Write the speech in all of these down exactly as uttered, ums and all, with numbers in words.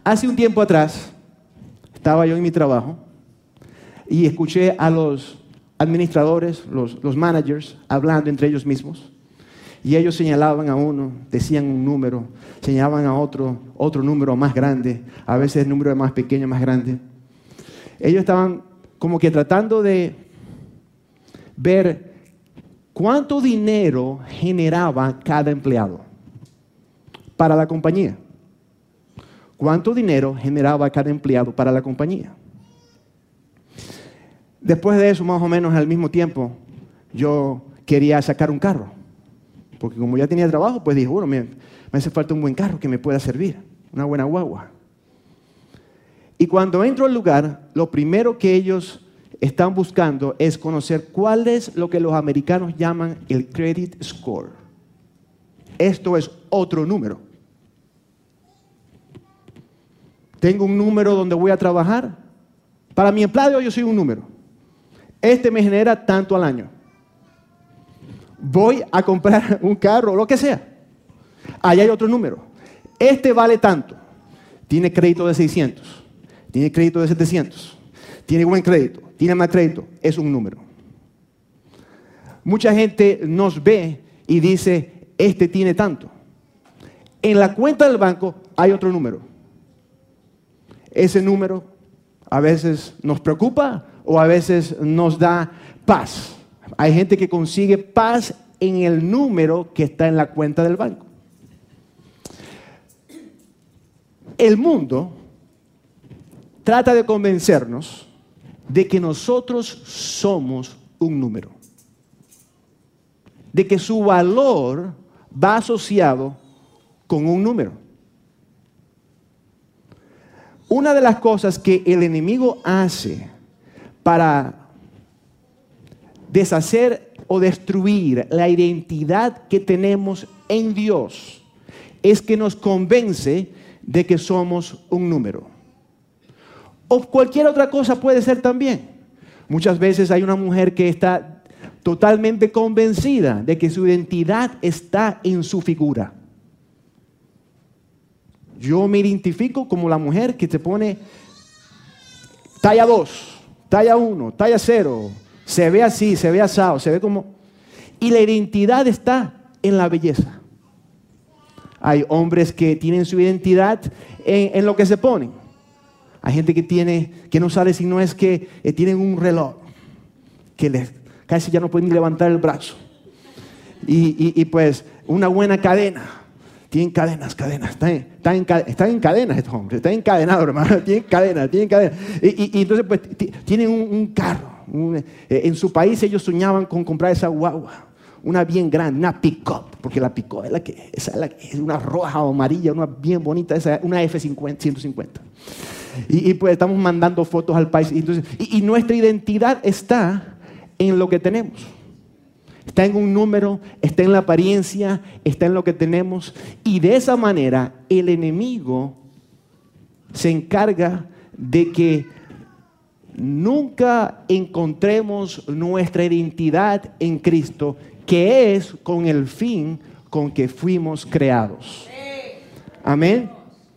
Hace un tiempo atrás, estaba yo en mi trabajo y escuché a los administradores, los, los managers, hablando entre ellos mismos. Y ellos señalaban a uno, decían un número, señalaban a otro, otro número más grande, a veces el número más pequeño, más grande. Ellos estaban como que tratando de ver cuánto dinero generaba cada empleado para la compañía. ¿Cuánto dinero generaba cada empleado para la compañía? Después de eso, más o menos al mismo tiempo, yo quería sacar un carro. Porque como ya tenía trabajo, pues dije, bueno, me, me hace falta un buen carro que me pueda servir, una buena guagua. Y cuando entro al lugar, lo primero que ellos están buscando es conocer cuál es lo que los americanos llaman el credit score. Esto es otro número. Tengo un número donde voy a trabajar. Para mi empleado yo soy un número. Este me genera tanto al año. Voy a comprar un carro o lo que sea. Allá hay otro número. Este vale tanto. Tiene crédito de seiscientos. Tiene crédito de setecientos. Tiene buen crédito. Tiene más crédito. Es un número. Mucha gente nos ve y dice, este tiene tanto. En la cuenta del banco hay otro número. Ese número a veces nos preocupa o a veces nos da paz. Hay gente que consigue paz en el número que está en la cuenta del banco. El mundo trata de convencernos de que nosotros somos un número, de que su valor va asociado con un número. Una de las cosas que el enemigo hace para deshacer o destruir la identidad que tenemos en Dios es que nos convence de que somos un número. O cualquier otra cosa puede ser también. Muchas veces hay una mujer que está totalmente convencida de que su identidad está en su figura. Yo me identifico como la mujer que te pone talla dos, talla uno, talla cero. Se ve así, se ve asado, se ve como... Y la identidad está en la belleza. Hay hombres que tienen su identidad en, en lo que se ponen. Hay gente que tiene, que no sabe si no es que eh, tienen un reloj, que les, casi ya no pueden ni levantar el brazo. Y, y, y pues una buena cadena. Tienen cadenas, cadenas, están, están, en, están en cadenas estos hombres, están encadenados, hermano, tienen cadenas, tienen cadenas. Y, y, y entonces pues tienen un, un carro. Un, eh, en su país ellos soñaban con comprar esa guagua, una bien grande, una pick-up, porque la pick-up es la que, esa es, la que es una roja o amarilla, una bien bonita, esa, una F ciento cincuenta. Y, y pues estamos mandando fotos al país. Y, entonces, y, y nuestra identidad está en lo que tenemos. Está en un número, está en la apariencia, está en lo que tenemos. Y de esa manera el enemigo se encarga de que nunca encontremos nuestra identidad en Cristo, que es con el fin con que fuimos creados. Amén.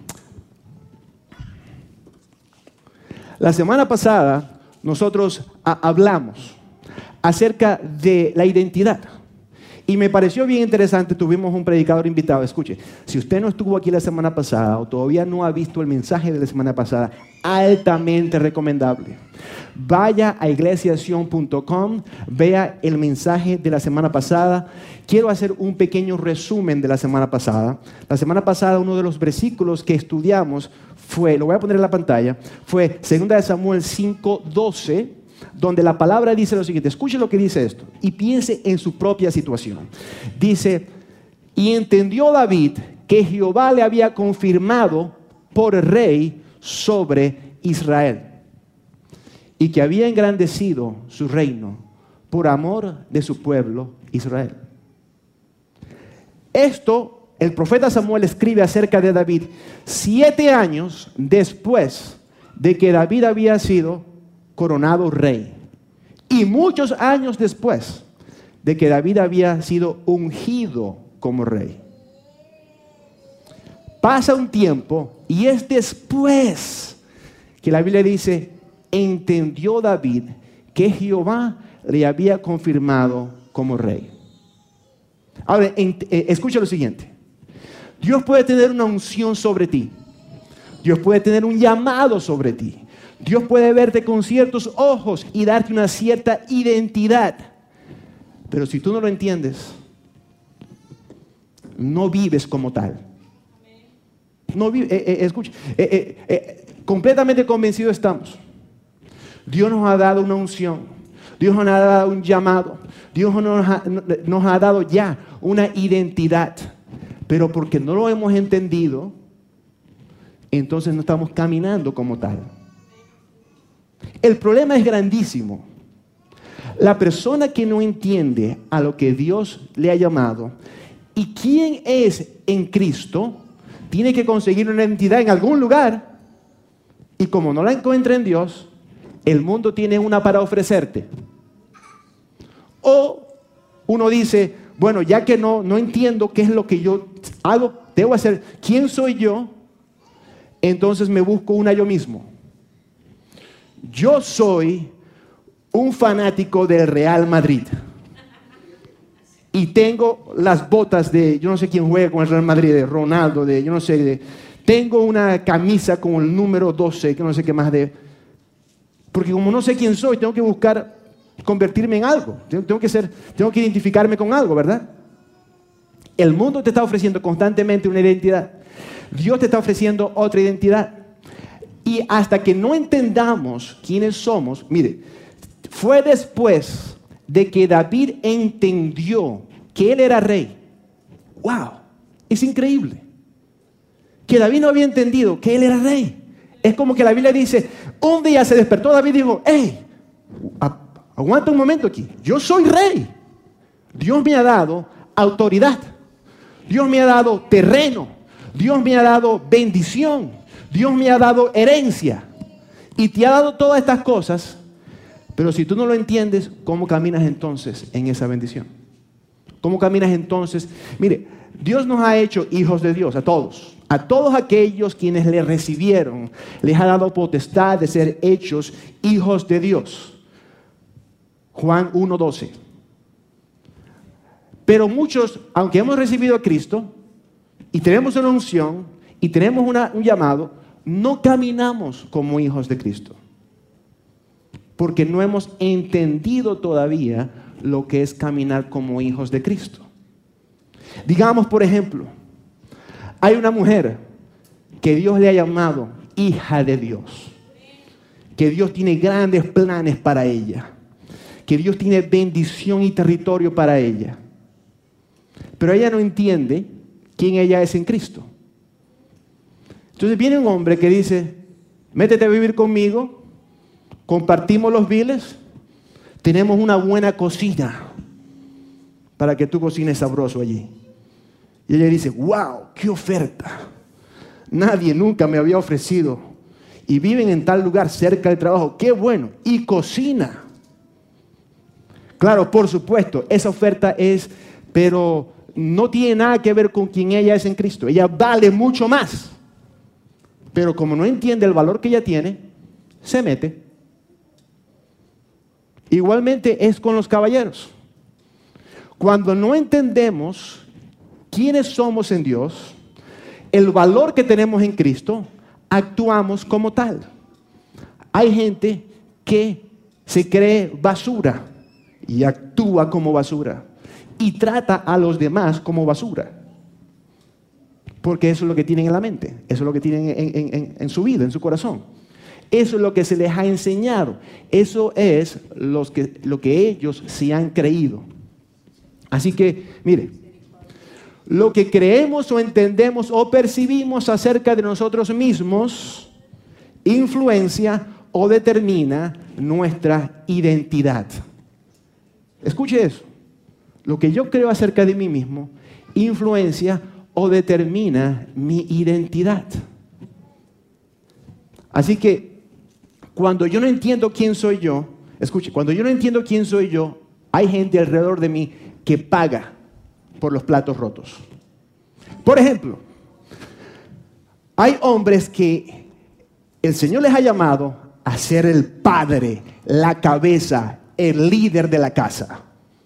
La semana pasada nosotros hablamos acerca de la identidad. Y me pareció bien interesante, tuvimos un predicador invitado. Escuche, si usted no estuvo aquí la semana pasada o todavía no ha visto el mensaje de la semana pasada, altamente recomendable. Vaya a iglesia sion punto com, vea el mensaje de la semana pasada. Quiero hacer un pequeño resumen de la semana pasada. La semana pasada uno de los versículos que estudiamos fue, lo voy a poner en la pantalla, fue segunda de Samuel cinco doce, donde la palabra dice lo siguiente. Escuche lo que dice esto y piense en su propia situación. Dice, y entendió David que Jehová le había confirmado por rey sobre Israel y que había engrandecido su reino por amor de su pueblo Israel. Esto el profeta Samuel escribe acerca de David siete años después de que David había sido coronado rey, y muchos años después de que David había sido ungido como rey. pasa un tiempo y es después que la Biblia dice, entendió David que Jehová le había confirmado como rey. Ahora, en, eh, escucha lo siguiente. Dios puede tener una unción sobre ti. Dios puede tener un llamado sobre ti. Dios puede verte con ciertos ojos y darte una cierta identidad. Pero si tú no lo entiendes, no vives como tal. No vive, eh, eh, escucha, eh, eh, eh, completamente convencidos estamos. Dios nos ha dado una unción. Dios nos ha dado un llamado. Dios nos ha, nos ha dado ya una identidad. Pero porque no lo hemos entendido, entonces no estamos caminando como tal. El problema es grandísimo. La persona que no entiende a lo que Dios le ha llamado y quién es en Cristo, tiene que conseguir una identidad en algún lugar. Y como no la encuentra en Dios, el mundo tiene una para ofrecerte. O uno dice, bueno, ya que no, no entiendo qué es lo que yo hago, debo hacer, ¿quién soy yo? Entonces me busco una yo mismo. Yo soy un fanático del Real Madrid. Y tengo las botas de, yo no sé quién juega con el Real Madrid, de Ronaldo, de, yo no sé, de, tengo una camisa con el número doce, que no sé qué más de, porque como no sé quién soy, tengo que buscar convertirme en algo, tengo que ser, tengo que identificarme con algo, ¿verdad? El mundo te está ofreciendo constantemente una identidad. Dios te está ofreciendo otra identidad. Y hasta que no entendamos quiénes somos, mire, fue después de que David entendió que él era rey. ¡Wow! Es increíble. Que David no había entendido que él era rey. Es como que la Biblia dice, un día se despertó David y dijo, ¡hey! Aguanta un momento aquí. Yo soy rey. Dios me ha dado autoridad. Dios me ha dado terreno. Dios me ha dado bendición. Dios me ha dado herencia. Y te ha dado todas estas cosas. Pero si tú no lo entiendes, ¿cómo caminas entonces en esa bendición? ¿Cómo caminas entonces? Mire, Dios nos ha hecho hijos de Dios, a todos. A todos aquellos quienes le recibieron, les ha dado potestad de ser hechos hijos de Dios. Juan uno doce. Pero muchos, aunque hemos recibido a Cristo, y tenemos una unción, y tenemos una, un llamado, no caminamos como hijos de Cristo. Porque no hemos entendido todavía lo que es caminar como hijos de Cristo. Digamos, por ejemplo, hay una mujer que Dios le ha llamado hija de Dios. Que Dios tiene grandes planes para ella. Que Dios tiene bendición y territorio para ella. Pero ella no entiende quién ella es en Cristo. Entonces viene un hombre que dice, métete a vivir conmigo. Compartimos los biles, tenemos una buena cocina para que tú cocines sabroso allí. Y ella dice, wow, qué oferta. Nadie nunca me había ofrecido. Y viven en tal lugar cerca del trabajo, qué bueno. Y cocina. Claro, por supuesto, esa oferta es, pero no tiene nada que ver con quien ella es en Cristo. Ella vale mucho más. Pero como no entiende el valor que ella tiene, se mete. Igualmente es con los caballeros. Cuando no entendemos quiénes somos en Dios, el valor que tenemos en Cristo, actuamos como tal. Hay gente que se cree basura y actúa como basura y trata a los demás como basura. Porque eso es lo que tienen en la mente, eso es lo que tienen en, en, en, en su vida, en su corazón. Eso es lo que se les ha enseñado. Eso es los que, lo que ellos se han creído. Así que, mire, lo que creemos o entendemos o percibimos acerca de nosotros mismos influencia o determina nuestra identidad. Escuche eso. Lo que yo creo acerca de mí mismo influencia o determina mi identidad. Así que cuando yo no entiendo quién soy yo, escuche, cuando yo no entiendo quién soy yo, hay gente alrededor de mí que paga por los platos rotos. Por ejemplo, Hay hombres que el Señor les ha llamado a ser el padre, la cabeza, el líder de la casa.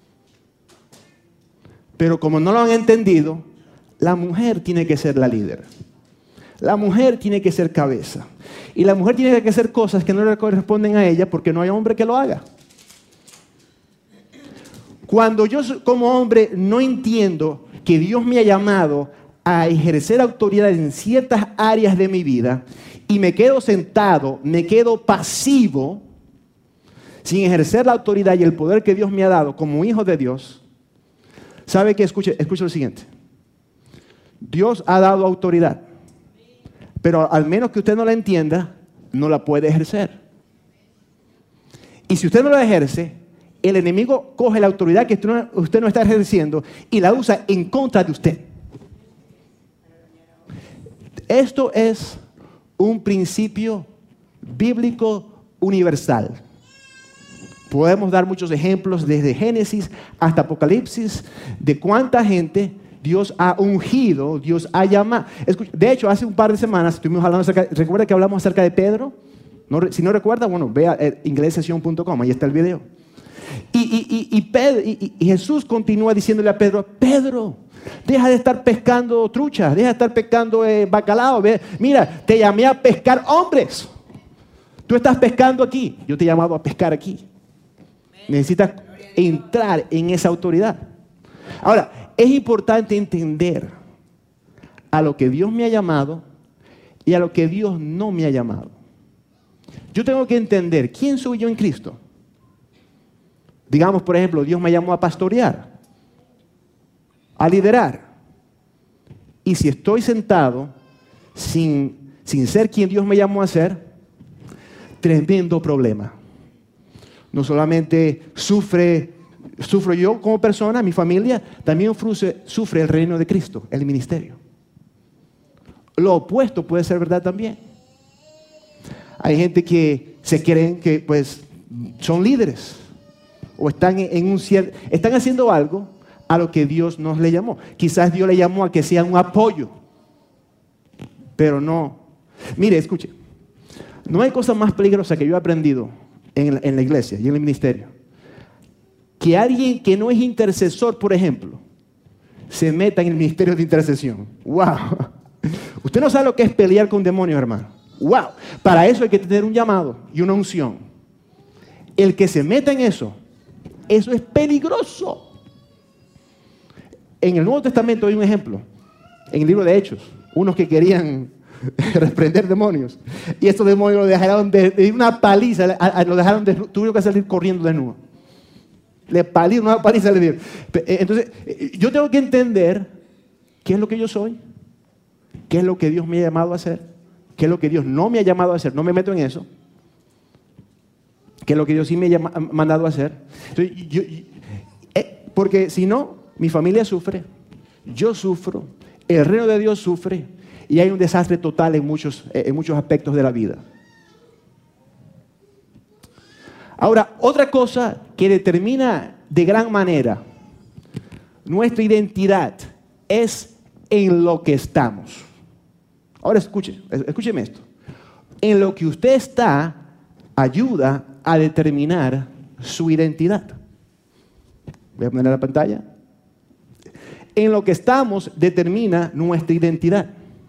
Pero como no lo han entendido, la mujer tiene que ser la líder. La mujer tiene que ser cabeza. Y la mujer tiene que hacer cosas que no le corresponden a ella porque no hay hombre que lo haga. Cuando yo como hombre no entiendo que Dios me ha llamado a ejercer autoridad en ciertas áreas de mi vida y me quedo sentado, me quedo pasivo, sin ejercer la autoridad y el poder que Dios me ha dado como hijo de Dios, ¿sabe qué? Escuche, escuche lo siguiente. Dios ha dado autoridad, pero al menos que usted no la entienda, no la puede ejercer. Y si usted no la ejerce, el enemigo coge la autoridad que usted no está ejerciendo y la usa en contra de usted. Esto es un principio bíblico universal. Podemos dar muchos ejemplos desde Génesis hasta Apocalipsis de cuánta gente Dios ha ungido, Dios ha llamado. De hecho, hace un par de semanas estuvimos hablando acerca, ¿recuerda que hablamos acerca de Pedro? No, si no recuerda, bueno, vea inglés sesión punto com, ahí está el video. Y, y, y, y, Pedro, y, y Jesús continúa diciéndole a Pedro, Pedro, deja de estar pescando truchas, deja de estar pescando eh, bacalao. Ve, mira, te llamé a pescar hombres. Tú estás pescando aquí, yo te he llamado a pescar aquí. Necesitas entrar en esa autoridad. Ahora, es importante entender a lo que Dios me ha llamado y a lo que Dios no me ha llamado. Yo tengo que entender quién soy yo en Cristo. Digamos, por ejemplo, Dios me llamó a pastorear, a liderar. Y si estoy sentado sin, sin ser quien Dios me llamó a ser, tremendo problema. No solamente sufre, sufro yo como persona, mi familia, también sufre, sufre el reino de Cristo, el ministerio. Lo opuesto puede ser verdad también. Hay gente que se creen que pues son líderes o están, en un, están haciendo algo a lo que Dios nos le llamó. Quizás Dios le llamó a que sea un apoyo, pero no. Mire, escuche, no hay cosa más peligrosa que yo he aprendido en la, en la iglesia y en el ministerio. Que alguien que no es intercesor, por ejemplo, se meta en el ministerio de intercesión. ¡Wow! Usted no sabe lo que es pelear con demonios, hermano. ¡Wow! Para eso hay que tener un llamado y una unción. El que se meta en eso, eso es peligroso. En el Nuevo Testamento hay un ejemplo. En el libro de Hechos, unos que querían reprender demonios. Y estos demonios lo dejaron de, de una paliza, a, a, lo dejaron de, tuvieron que salir corriendo desnudo. Le palieron, una paliza le dieron. Entonces, yo tengo que entender qué es lo que yo soy, qué es lo que Dios me ha llamado a hacer, qué es lo que Dios no me ha llamado a hacer. No me meto en eso. Qué es lo que Dios sí me ha llama, mandado a hacer. Entonces, yo, yo, eh, porque si no, mi familia sufre, yo sufro, el reino de Dios sufre y hay un desastre total en muchos, eh, en muchos aspectos de la vida. Ahora, otra cosa que determina de gran manera nuestra identidad es en lo que estamos. Ahora escuche, escúcheme esto. En lo que usted está ayuda a determinar su identidad. Voy a poner en la pantalla. En lo que estamos determina nuestra identidad.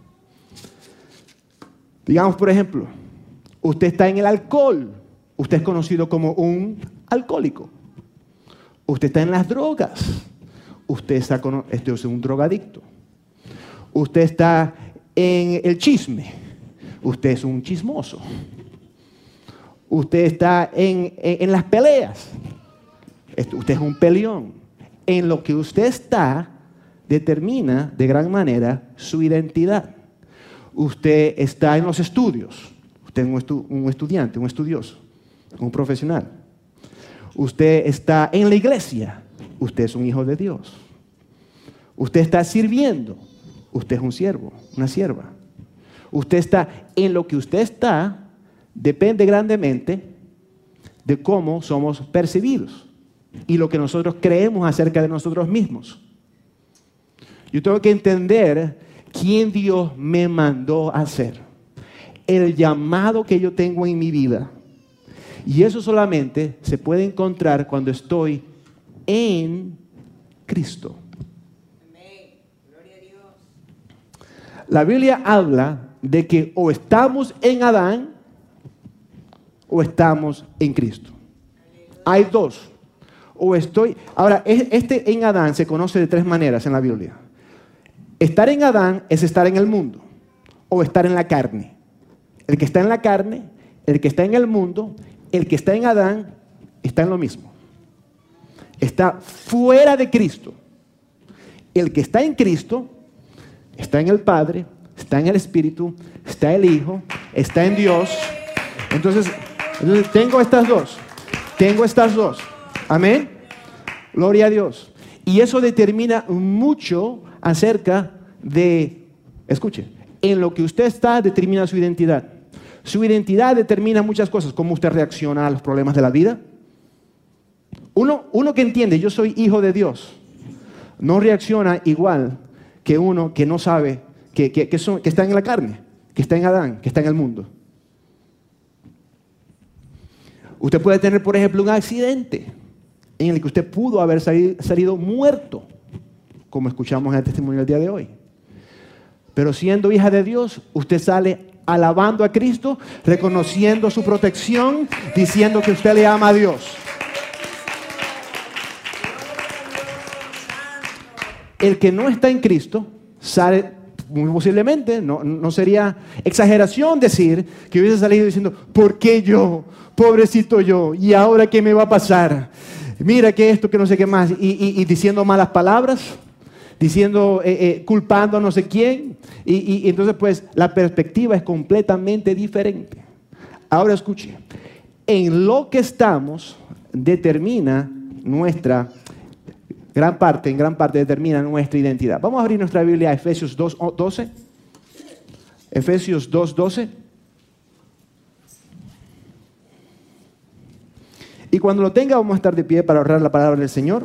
Digamos, por ejemplo, usted está en el alcohol. Usted es conocido como un alcohólico. Usted está en las drogas. Usted está con, este es un drogadicto. Usted está en el chisme. Usted es un chismoso. Usted está en, en, en las peleas. Usted es un peleón. En lo que usted está determina de gran manera su identidad. Usted está en los estudios. Usted es un, estu, un estudiante, un estudioso, un profesional. Usted está en la iglesia. Usted es un hijo de Dios. Usted está sirviendo. Usted es un siervo, una sierva. Usted está en lo que usted está, depende grandemente de cómo somos percibidos y lo que nosotros creemos acerca de nosotros mismos. Yo tengo que entender quién Dios me mandó a ser, el llamado que yo tengo en mi vida. Y eso solamente se puede encontrar cuando estoy en Cristo. Amén. Gloria a Dios. La Biblia habla de que o estamos en Adán o estamos en Cristo. Hay dos. O estoy. Ahora, este en Adán se conoce de tres maneras en la Biblia. Estar en Adán es estar en el mundo o estar en la carne. El que está en la carne, el que está en el mundo, el que está en Adán, está en lo mismo. Está fuera de Cristo. El que está en Cristo está en el Padre, está en el Espíritu, está en el Hijo, está en Dios. Entonces, entonces tengo estas dos. Tengo estas dos. Amén. Gloria a Dios. Y eso determina mucho acerca de, escuche, en lo que usted está determina su identidad. Su identidad determina muchas cosas, cómo usted reacciona a los problemas de la vida. Uno, uno que entiende, yo soy hijo de Dios, no reacciona igual que uno que no sabe, que, que, que, son, que está en la carne, que está en Adán, que está en el mundo. Usted puede tener, por ejemplo, un accidente en el que usted pudo haber salido, salido muerto, como escuchamos en el testimonio del día de hoy. Pero siendo hija de Dios, usted sale alabando a Cristo, reconociendo su protección, diciendo que usted le ama a Dios. El que no está en Cristo sale, muy posiblemente, no, no sería exageración decir que hubiese salido diciendo, ¿por qué yo? Pobrecito yo, ¿y ahora qué me va a pasar? Mira que esto, que no sé qué más, y, y, y diciendo malas palabras, diciendo, eh, eh, culpando a no sé quién, y, y, y entonces pues la perspectiva es completamente diferente. Ahora escuche, en lo que estamos determina nuestra, gran parte, en gran parte determina nuestra identidad. Vamos a abrir nuestra Biblia a Efesios dos doce. Efesios dos doce. Y cuando lo tenga vamos a estar de pie para ahorrar la palabra del Señor.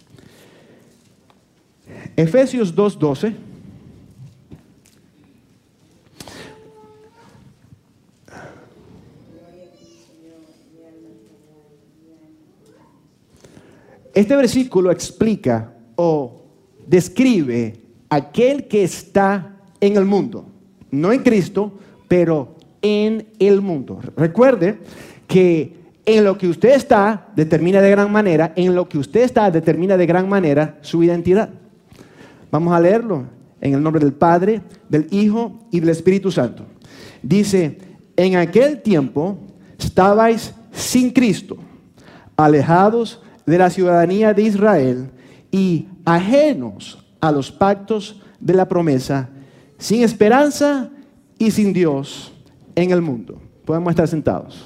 Efesios dos doce. Este versículo explica o describe aquel que está en el mundo, no en Cristo, pero en el mundo. Recuerde que en lo que usted está determina de gran manera, en lo que usted está determina de gran manera su identidad. Vamos a leerlo en el nombre del Padre, del Hijo y del Espíritu Santo. Dice, en aquel tiempo estabais sin Cristo, alejados de la ciudadanía de Israel y ajenos a los pactos de la promesa, sin esperanza y sin Dios en el mundo. Podemos estar sentados.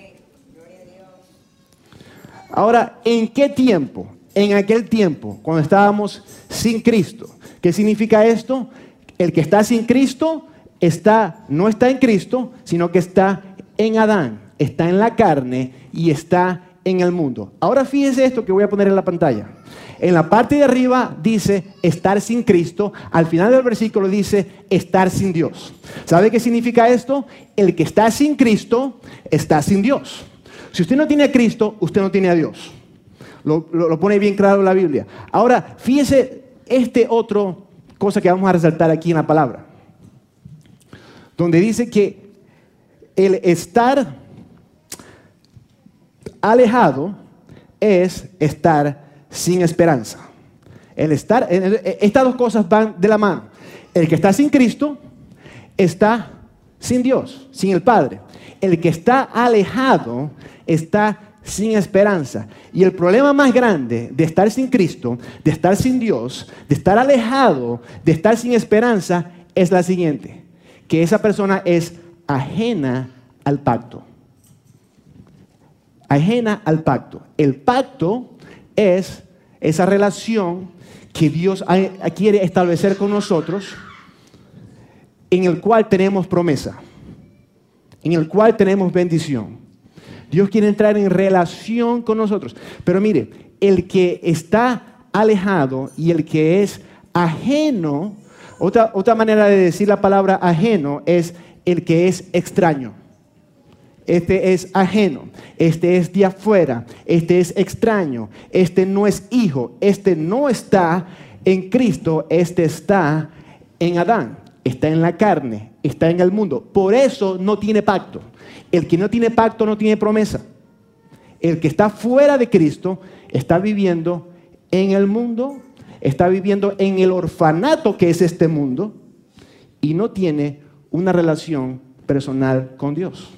Ahora, ¿en qué tiempo? En aquel tiempo, cuando estábamos sin Cristo. ¿Qué significa esto? El que está sin Cristo está, no está en Cristo, sino que está en Adán, está en la carne y está en el mundo. Ahora fíjese esto que voy a poner en la pantalla. En la parte de arriba dice estar sin Cristo. Al final del versículo dice estar sin Dios. ¿Sabe qué significa esto? El que está sin Cristo está sin Dios. Si usted no tiene a Cristo, usted no tiene a Dios. Lo, lo, lo pone bien claro la Biblia. Ahora, fíjese este otro cosa que vamos a resaltar aquí en la palabra. Donde dice que el estar alejado es estar sin esperanza. El estar, estas dos cosas van de la mano. El que está sin Cristo está sin Dios, sin el Padre. El que está alejado está sin esperanza. Y el problema más grande de estar sin Cristo, de estar sin Dios, de estar alejado, de estar sin esperanza, es la siguiente: que esa persona es ajena al pacto. Ajena al pacto. El pacto es esa relación que Dios quiere establecer con nosotros, en el cual tenemos promesa, en el cual tenemos bendición. Dios quiere entrar en relación con nosotros. Pero mire, el que está alejado y el que es ajeno Otra, otra manera de decir la palabra ajeno es el que es extraño. Este es ajeno, este es de afuera, este es extraño, este no es hijo, este no está en Cristo, este está en Adán, está en la carne, está en el mundo. Por eso no tiene pacto. El que no tiene pacto no tiene promesa. El que está fuera de Cristo está viviendo en el mundo, está viviendo en el orfanato que es este mundo y no tiene una relación personal con Dios.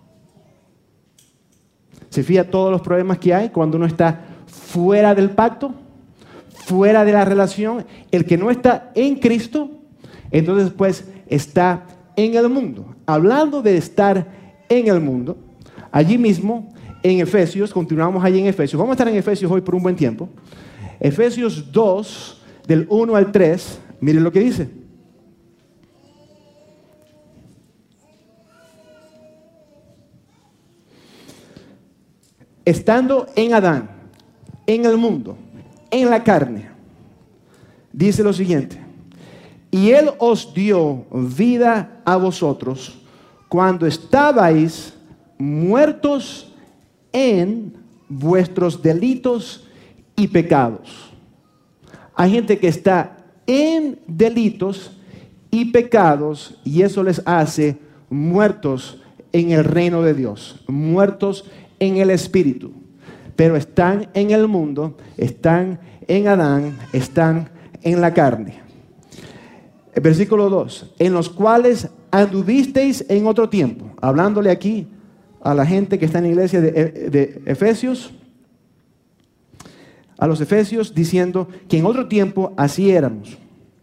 ¿Se fija todos los problemas que hay cuando uno está fuera del pacto, fuera de la relación? El que no está en Cristo, entonces pues está en el mundo. Hablando de estar en el mundo, allí mismo en Efesios, continuamos allí en Efesios, vamos a estar en Efesios hoy por un buen tiempo. Efesios dos, del uno al tres, miren lo que dice. Estando en Adán, en el mundo, en la carne, dice lo siguiente: y Él os dio vida a vosotros cuando estabais muertos en vuestros delitos y pecados. Hay gente que está en delitos y pecados y eso les hace muertos en el reino de Dios, muertos en el espíritu, pero están en el mundo, están en Adán, están en la carne. El versículo dos, en los cuales anduvisteis en otro tiempo, hablándole aquí a la gente que está en la iglesia de, de Efesios, a los Efesios, diciendo que en otro tiempo así éramos,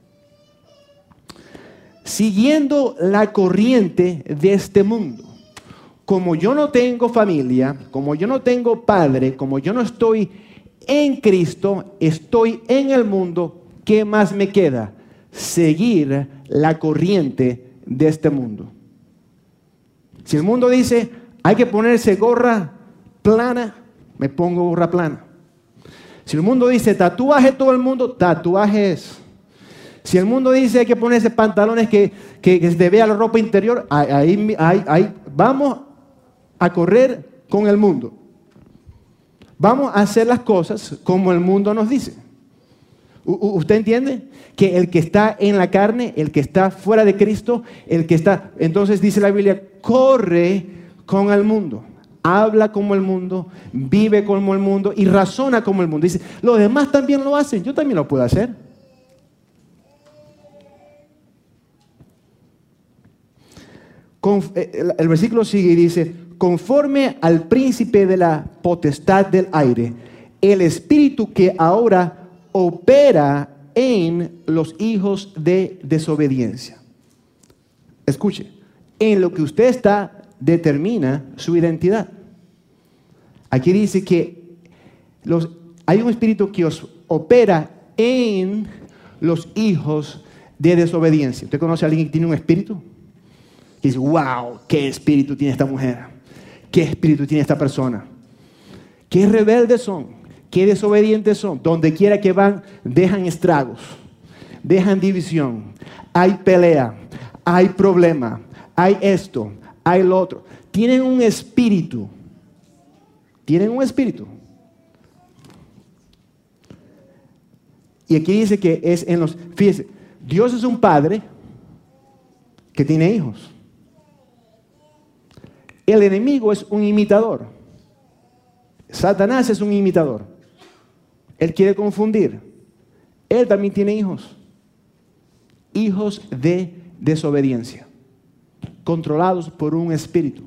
siguiendo la corriente de este mundo. Como yo no tengo familia, como yo no tengo padre, como yo no estoy en Cristo, estoy en el mundo, ¿qué más me queda? Seguir la corriente de este mundo. Si el mundo dice, hay que ponerse gorra plana, me pongo gorra plana. Si el mundo dice, tatuaje todo el mundo, tatuajes. Si el mundo dice, hay que ponerse pantalones que, que, que se vea la ropa interior, ahí, ahí, ahí vamos a correr con el mundo. Vamos a hacer las cosas como el mundo nos dice. U- ¿Usted entiende? Que el que está en la carne, el que está fuera de Cristo, el que está, entonces dice la Biblia, corre con el mundo, habla como el mundo, vive como el mundo y razona como el mundo. Dice, los demás también lo hacen, yo también lo puedo hacer. Con, el, el versículo sigue y dice, conforme al príncipe de la potestad del aire, el espíritu que ahora opera en los hijos de desobediencia. Escuche, en lo que usted está determina su identidad. Aquí dice que los, hay un espíritu que os opera en los hijos de desobediencia. ¿Usted conoce a alguien que tiene un espíritu? Que dice, wow, qué espíritu tiene esta mujer, qué espíritu tiene esta persona, qué rebeldes son, qué desobedientes son. Donde quiera que van, dejan estragos, dejan división, hay pelea, hay problema, hay esto, hay lo otro. Tienen un espíritu, tienen un espíritu. Y aquí dice que es en los, fíjese, Dios es un padre que tiene hijos. El enemigo es un imitador. Satanás es un imitador. Él quiere confundir. Él también tiene hijos. Hijos de desobediencia. Controlados por un espíritu.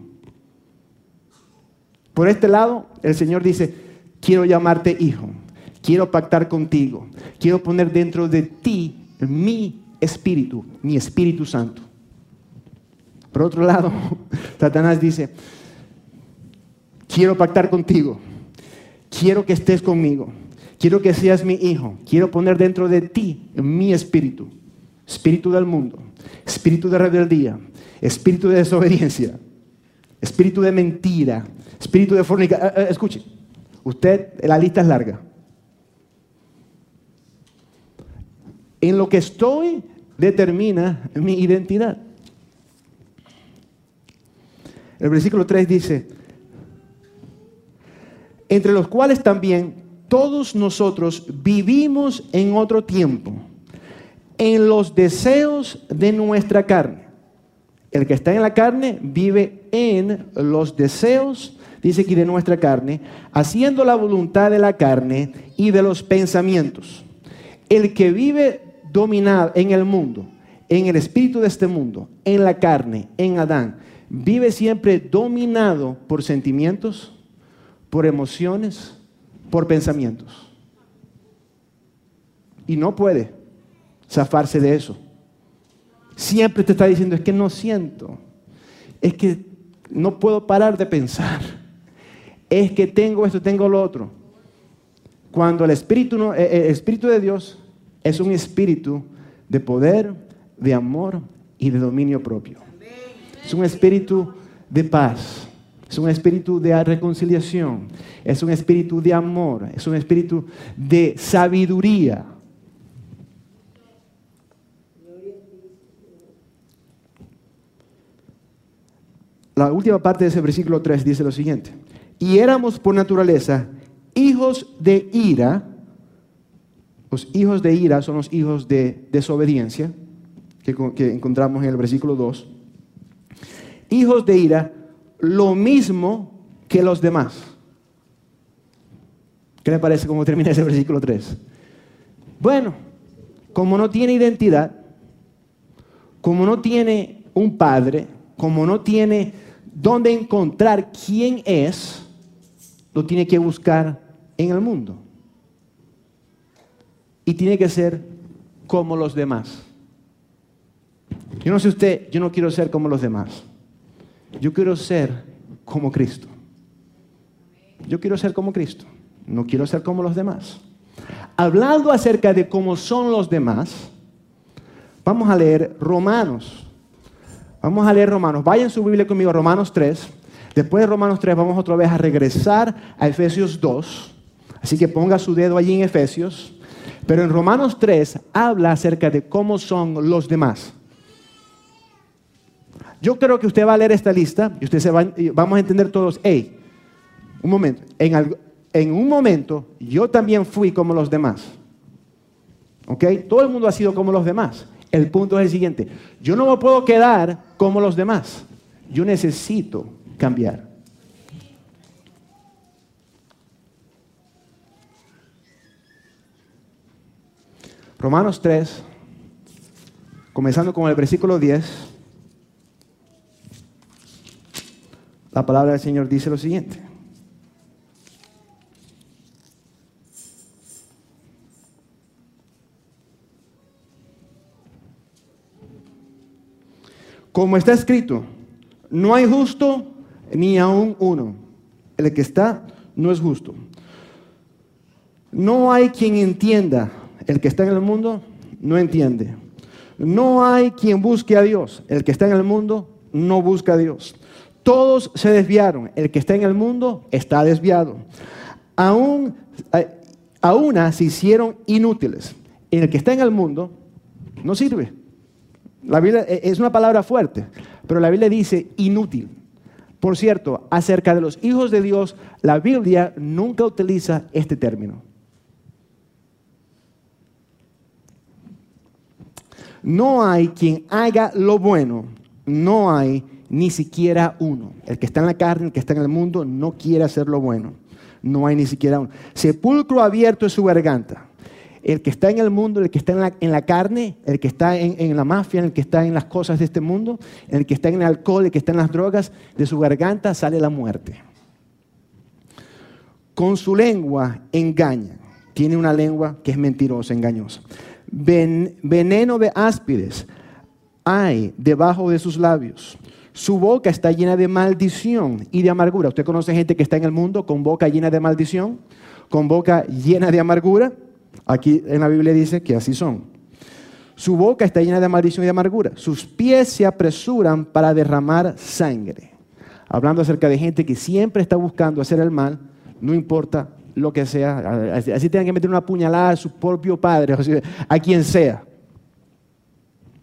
Por este lado, el Señor dice, quiero llamarte hijo. Quiero pactar contigo. Quiero poner dentro de ti mi espíritu, mi Espíritu Santo. Por otro lado, Satanás dice, quiero pactar contigo, quiero que estés conmigo, quiero que seas mi hijo, quiero poner dentro de ti mi espíritu, espíritu del mundo, espíritu de rebeldía, espíritu de desobediencia, espíritu de mentira, espíritu de fornicación. Eh, eh, escuche, usted, la lista es larga. En lo que estoy determina mi identidad. El versículo tres dice, entre los cuales también todos nosotros vivimos en otro tiempo, en los deseos de nuestra carne. El que está en la carne vive en los deseos, dice aquí, de nuestra carne, haciendo la voluntad de la carne y de los pensamientos. El que vive dominado en el mundo, en el espíritu de este mundo, en la carne, en Adán, vive siempre dominado por sentimientos, por emociones, por pensamientos. Y no puede zafarse de eso. Siempre te está diciendo, es que no siento, es que no puedo parar de pensar, es que tengo esto, tengo lo otro. Cuando el Espíritu, no, el Espíritu de Dios es un espíritu de poder, de amor y de dominio propio. Es un espíritu de paz, es un espíritu de reconciliación, es un espíritu de amor, es un espíritu de sabiduría. La última parte de ese versículo tres dice lo siguiente: y éramos por naturaleza hijos de ira. Los hijos de ira son los hijos de desobediencia, que, que encontramos en el versículo dos. Hijos de ira, lo mismo que los demás. ¿Qué le parece cómo termina ese versículo tres? Bueno, como no tiene identidad, como no tiene un padre, como no tiene dónde encontrar quién es, lo tiene que buscar en el mundo. Y tiene que ser como los demás. Yo no sé usted, yo no quiero ser como los demás. Yo quiero ser como Cristo. Yo quiero ser como Cristo. No quiero ser como los demás. Hablando acerca de cómo son los demás, vamos a leer Romanos. Vamos a leer Romanos. Vayan su Biblia conmigo, Romanos tres. Después de Romanos tres vamos otra vez a regresar a Efesios dos. Así que ponga su dedo allí en Efesios. Pero en Romanos tres habla acerca de cómo son los demás. Yo creo que usted va a leer esta lista y usted se va, vamos a entender todos, hey, un momento, en, algo, en un momento yo también fui como los demás. ¿Ok? Todo el mundo ha sido como los demás. El punto es el siguiente: yo no me puedo quedar como los demás. Yo necesito cambiar. Romanos tres, comenzando con el versículo diez, la palabra del Señor dice lo siguiente: como está escrito, no hay justo ni aun uno. El que está no es justo. No hay quien entienda. El que está en el mundo no entiende. No hay quien busque a Dios. El que está en el mundo no busca a Dios. Todos se desviaron. El que está en el mundo está desviado. Aún, a una se hicieron inútiles. El que está en el mundo no sirve. La Biblia es una palabra fuerte, pero la Biblia dice inútil. Por cierto, acerca de los hijos de Dios, la Biblia nunca utiliza este término. No hay quien haga lo bueno, no hay ni siquiera uno. El que está en la carne, el que está en el mundo, no quiere hacer lo bueno. No hay ni siquiera uno. Sepulcro abierto es su garganta. El que está en el mundo, el que está en la, en la carne, el que está en, en la mafia, el que está en las cosas de este mundo, el que está en el alcohol, el que está en las drogas, de su garganta sale la muerte. Con su lengua engaña. Tiene una lengua que es mentirosa, engañosa. Ven, veneno de áspides hay debajo de sus labios. Su boca está llena de maldición y de amargura. ¿Usted conoce gente que está en el mundo con boca llena de maldición? Con boca llena de amargura. Aquí en la Biblia dice que así son. Su boca está llena de maldición y de amargura. Sus pies se apresuran para derramar sangre. Hablando acerca de gente que siempre está buscando hacer el mal, no importa lo que sea. Así, así tengan que meter una puñalada a su propio padre, o sea, a quien sea.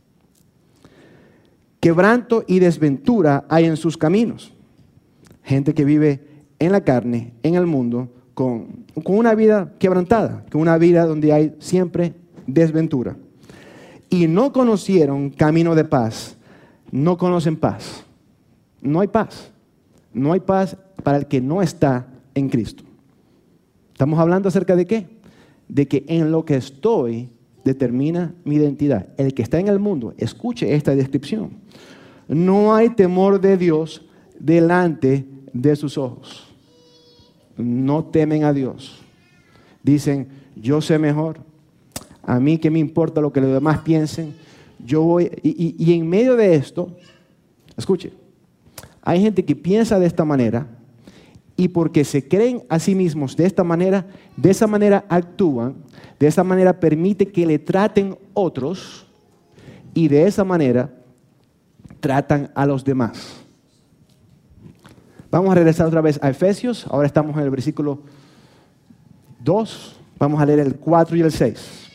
quebranto y desventura hay en sus caminos. Gente que vive en la carne, en el mundo, con, con una vida quebrantada, con una vida donde hay siempre desventura. Y no conocieron camino de paz, no conocen paz. No hay paz. No hay paz para el que no está en Cristo. ¿Estamos hablando acerca de qué? De que en lo que estoy determina mi identidad. El que está en el mundo, escuche esta descripción. No hay temor de Dios delante de sus ojos. No temen a Dios. Dicen, yo sé mejor. A mí qué me importa lo que los demás piensen. Yo voy, y, y, y en medio de esto, escuche, hay gente que piensa de esta manera y porque se creen a sí mismos de esta manera, de esa manera actúan, de esa manera permite que le traten otros y de esa manera tratan a los demás. Vamos a regresar otra vez a Efesios. Ahora estamos en el versículo dos. Vamos a leer el cuatro y el seis.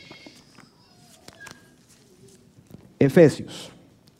Efesios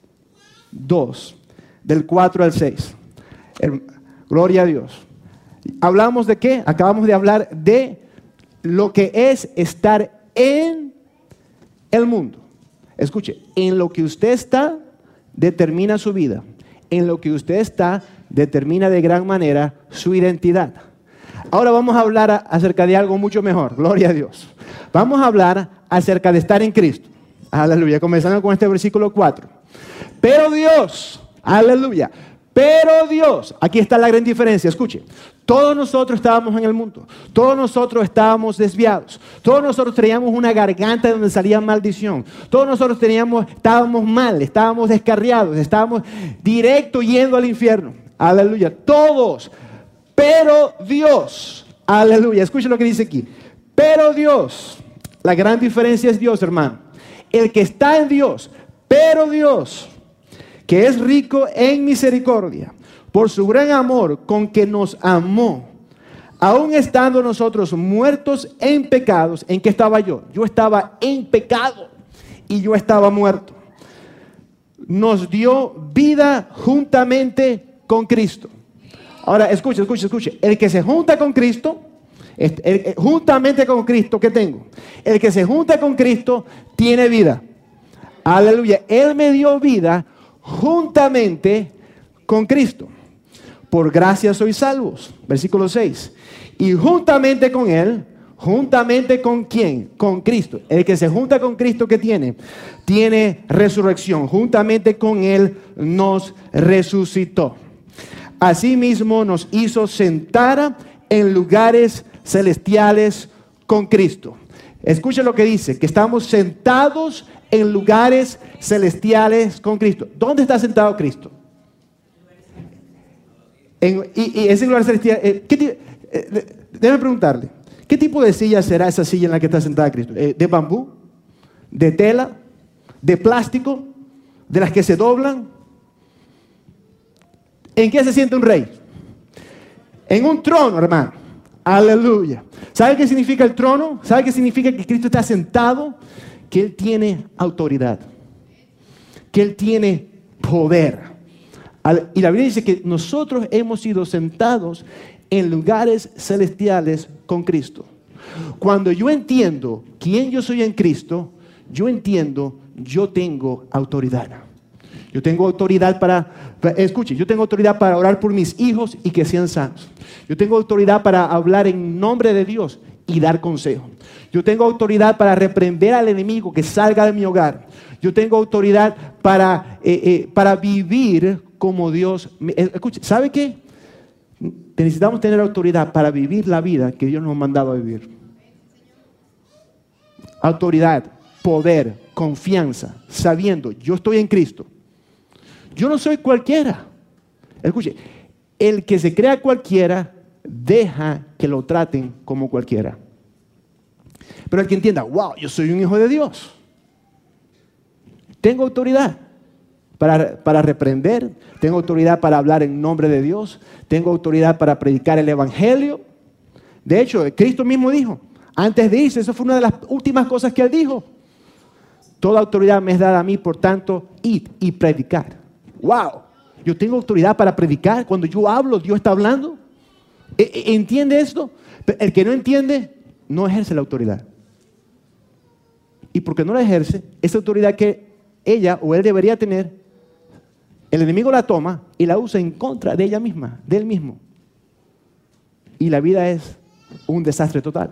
dos, del cuatro al seis. Gloria a Dios. ¿Hablamos de qué? Acabamos de hablar de lo que es estar en el mundo. Escuche, en lo que usted está, determina su vida. En lo que usted está, determina de gran manera su identidad. Ahora vamos a hablar a, acerca de algo mucho mejor. Gloria a Dios. Vamos a hablar acerca de estar en Cristo. Aleluya. Comenzando con este versículo cuatro. Pero Dios, aleluya. Pero Dios, aquí está la gran diferencia, escuche, todos nosotros estábamos en el mundo, todos nosotros estábamos desviados, todos nosotros teníamos una garganta donde salía maldición, todos nosotros teníamos, estábamos mal, estábamos descarriados, estábamos directo yendo al infierno, aleluya, todos, pero Dios, aleluya, escuche lo que dice aquí, pero Dios, la gran diferencia es Dios, hermano, el que está en Dios, pero Dios, que es rico en misericordia, por su gran amor con que nos amó, aun estando nosotros muertos en pecados. ¿En qué estaba yo? Yo estaba en pecado y yo estaba muerto. Nos dio vida juntamente con Cristo. Ahora, escuche, escuche, escuche. El que se junta con Cristo, el, el, juntamente con Cristo, ¿qué tengo? El que se junta con Cristo tiene vida. Aleluya. Él me dio vida juntamente con Cristo. Por gracia sois salvos. Versículo seis. Y juntamente con Él, juntamente con ¿quién? Con Cristo. El que se junta con Cristo, ¿qué tiene? Tiene resurrección. Juntamente con Él nos resucitó. Asimismo nos hizo sentar en lugares celestiales con Cristo. Escuchen lo que dice, que estamos sentados en lugares celestiales con Cristo. ¿Dónde está sentado Cristo? En, y, y ese lugar celestial, eh, ¿qué eh, déjame preguntarle, ¿qué tipo de silla será esa silla en la que está sentada Cristo? Eh, ¿De bambú? ¿De tela? ¿De plástico? ¿De las que se doblan? ¿En qué se siente un rey? En un trono, hermano. Aleluya. ¿Sabe qué significa el trono? ¿Sabe qué significa que Cristo está sentado? Que Él tiene autoridad, que Él tiene poder. Y la Biblia dice que nosotros hemos sido sentados en lugares celestiales con Cristo. Cuando yo entiendo quién yo soy en Cristo, yo entiendo, yo tengo autoridad. Yo tengo autoridad para, para, escuche, yo tengo autoridad para orar por mis hijos y que sean sanos. Yo tengo autoridad para hablar en nombre de Dios y dar consejo. Yo tengo autoridad para reprender al enemigo que salga de mi hogar. Yo tengo autoridad para, eh, eh, para vivir como Dios. Escuche, ¿sabe qué? Necesitamos tener autoridad para vivir la vida que Dios nos ha mandado a vivir. Autoridad, poder, confianza, sabiendo, yo estoy en Cristo. Yo no soy cualquiera. Escuche, el que se crea cualquiera, deja que lo traten como cualquiera. Pero el que entienda, wow, yo soy un hijo de Dios. Tengo autoridad para, para reprender, tengo autoridad para hablar en nombre de Dios, tengo autoridad para predicar el evangelio. De hecho, Cristo mismo dijo, antes de irse, eso fue una de las últimas cosas que Él dijo. Toda autoridad me es dada a mí, por tanto, id y predicar. Wow. Yo tengo autoridad para predicar. Cuando yo hablo, Dios está hablando. ¿Entiende esto? El que no entiende, no ejerce la autoridad. Y porque no la ejerce, esa autoridad que ella o él debería tener, el enemigo la toma y la usa en contra de ella misma, de él mismo. Y la vida es un desastre total.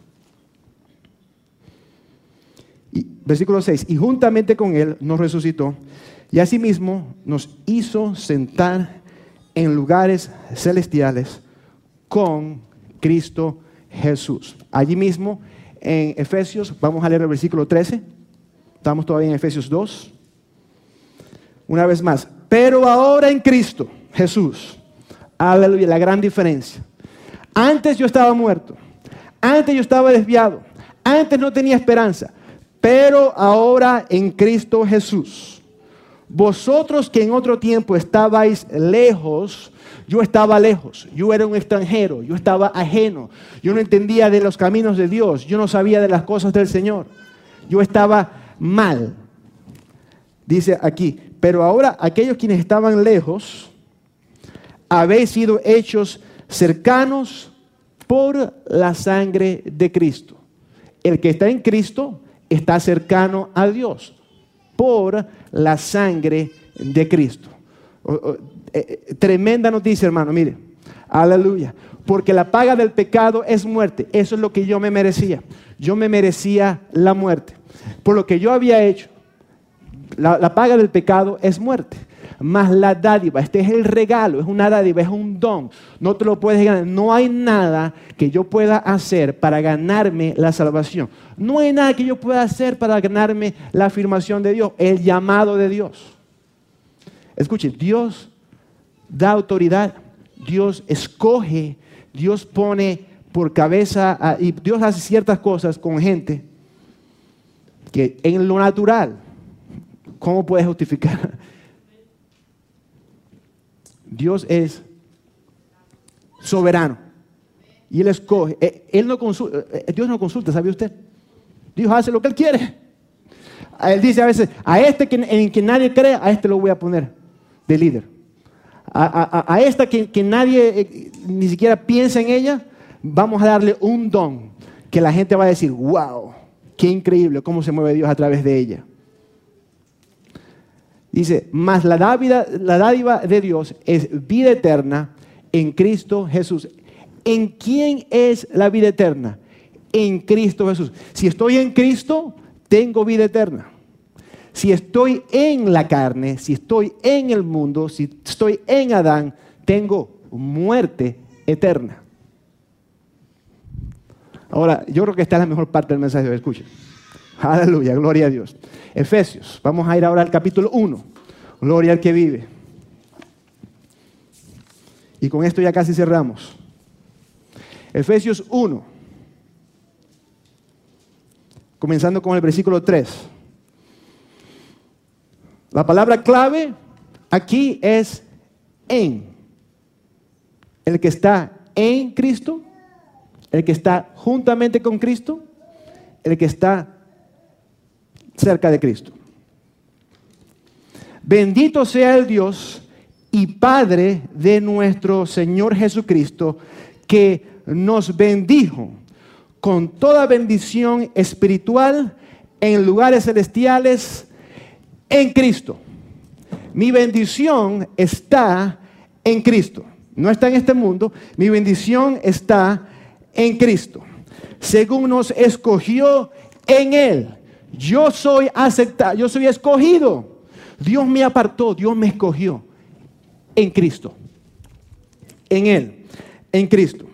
Y, versículo seis. Y juntamente con él nos resucitó y asimismo nos hizo sentar en lugares celestiales con Cristo Jesús. Allí mismo en Efesios, vamos a leer el versículo trece. Estamos todavía en Efesios dos. Una vez más. Pero ahora en Cristo Jesús. Aleluya, la gran diferencia. Antes yo estaba muerto. Antes yo estaba desviado. Antes no tenía esperanza. Pero ahora en Cristo Jesús. Vosotros que en otro tiempo estabais lejos, yo estaba lejos, yo era un extranjero, yo estaba ajeno, yo no entendía de los caminos de Dios, yo no sabía de las cosas del Señor, yo estaba mal. Dice aquí, pero ahora aquellos quienes estaban lejos, habéis sido hechos cercanos por la sangre de Cristo. El que está en Cristo está cercano a Dios por la sangre de Cristo. Oh, oh, eh, tremenda noticia, hermano, mire. Aleluya. Porque la paga del pecado es muerte. Eso es lo que yo me merecía. Yo me merecía la muerte. Por lo que yo había hecho, la, la paga del pecado es muerte. Más la dádiva, este es el regalo, es una dádiva, es un don. No te lo puedes ganar. No hay nada que yo pueda hacer para ganarme la salvación. No hay nada que yo pueda hacer para ganarme la afirmación de Dios, el llamado de Dios. Escuche, Dios da autoridad, Dios escoge, Dios pone por cabeza a, y Dios hace ciertas cosas con gente que en lo natural, ¿cómo puedes justificar? Dios es soberano y Él escoge. Él no consulta, Dios no consulta, ¿sabe usted? Dios hace lo que Él quiere. Él dice a veces, a este que, en que nadie cree, a este lo voy a poner de líder. A, a, a esta que, que nadie eh, ni siquiera piensa en ella, vamos a darle un don que la gente va a decir, wow, qué increíble cómo se mueve Dios a través de ella. Dice, mas la dádiva, la dádiva de Dios es vida eterna en Cristo Jesús. ¿En quién es la vida eterna? En Cristo Jesús. Si estoy en Cristo, tengo vida eterna. Si estoy en la carne, si estoy en el mundo, si estoy en Adán, tengo muerte eterna. Ahora, yo creo que esta es la mejor parte del mensaje de hoy. Escuchen. Aleluya, gloria a Dios. Efesios, vamos a ir ahora al capítulo uno. Gloria al que vive. Y con esto ya casi cerramos. Efesios uno. Comenzando con el versículo tres. La palabra clave aquí es en. El que está en Cristo, el que está juntamente con Cristo, el que está cerca de Cristo. Bendito sea el Dios y Padre de nuestro Señor Jesucristo, que nos bendijo con toda bendición espiritual en lugares celestiales en Cristo. Mi bendición está en Cristo. No está en este mundo. Mi bendición está en Cristo. Según nos escogió en Él. Yo soy aceptado, yo soy escogido. Dios me apartó, Dios me escogió en Cristo. En Él, en Cristo.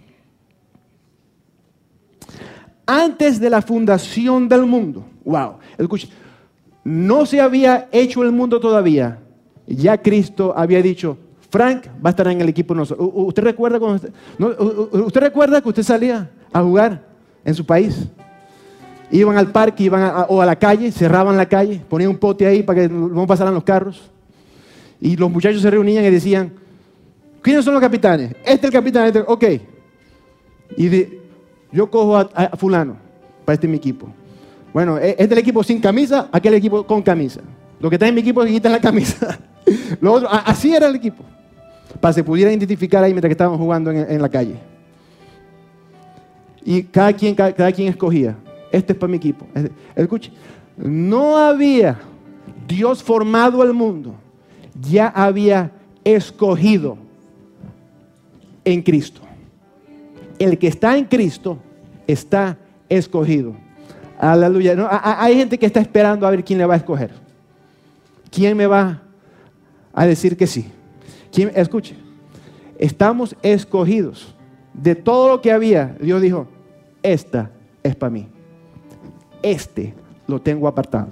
Antes de la fundación del mundo. Wow, escuche. No se había hecho el mundo todavía. Ya Cristo había dicho, Frank va a estar en el equipo de nosotros. ¿Usted recuerda, cuando usted, no, ¿Usted recuerda que usted salía a jugar en su país? Iban al parque, iban a, o a la calle, cerraban la calle, ponían un pote ahí para que no pasaran los carros. Y los muchachos se reunían y decían, ¿quiénes son los capitanes? Este es el capitán, este, ok. Y de, yo cojo a, a fulano, para este es mi equipo. Bueno, este es el equipo sin camisa, aquel equipo con camisa. Los que están en mi equipo se quitan la camisa. Los otros, así era el equipo. Para que se pudieran identificar ahí mientras que estaban jugando en, en la calle. Y cada quien, cada, cada quien escogía. Este es para mi equipo. Escuche. No había Dios formado el mundo. Ya había escogido en Cristo. El que está en Cristo está escogido. Aleluya. No, hay gente que está esperando a ver quién le va a escoger. ¿Quién me va a decir que sí? ¿Quién? Escuche. Estamos escogidos. De todo lo que había, Dios dijo, esta es para mí. Este lo tengo apartado.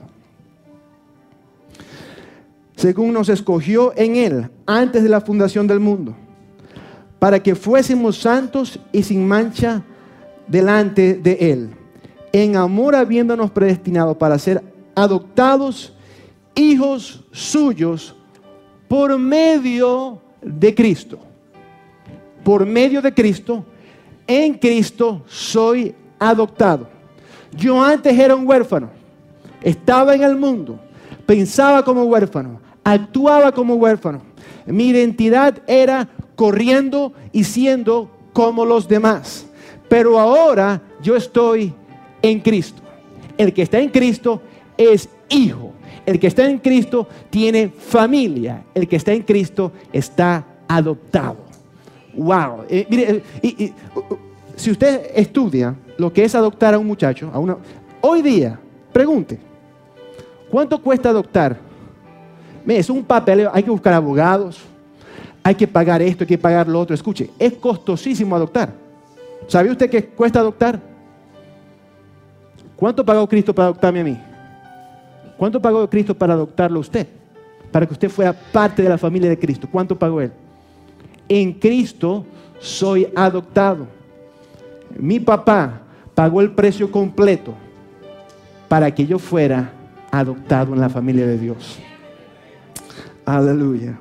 Según nos escogió en Él antes de la fundación del mundo, para que fuésemos santos y sin mancha delante de Él, en amor habiéndonos predestinado para ser adoptados hijos suyos por medio de Cristo. Por medio de Cristo, en Cristo soy adoptado. Yo antes era un huérfano, estaba en el mundo, pensaba como huérfano, actuaba como huérfano. Mi identidad era corriendo y siendo como los demás. Pero ahora yo estoy en Cristo. El que está en Cristo es hijo. El que está en Cristo tiene familia. El que está en Cristo está adoptado. Wow. Eh, mire, eh, y, y, uh, uh, si usted estudia lo que es adoptar a un muchacho, a una, hoy día, pregunte, ¿cuánto cuesta adoptar? Mire, es un papeleo, hay que buscar abogados, hay que pagar esto, hay que pagar lo otro. Escuche, es costosísimo adoptar. ¿Sabía usted que cuesta adoptar? ¿Cuánto pagó Cristo para adoptarme a mí? ¿Cuánto pagó Cristo para adoptarlo a usted? Para que usted fuera parte de la familia de Cristo. ¿Cuánto pagó Él? En Cristo soy adoptado. Mi papá pagó el precio completo para que yo fuera adoptado en la familia de Dios. Aleluya.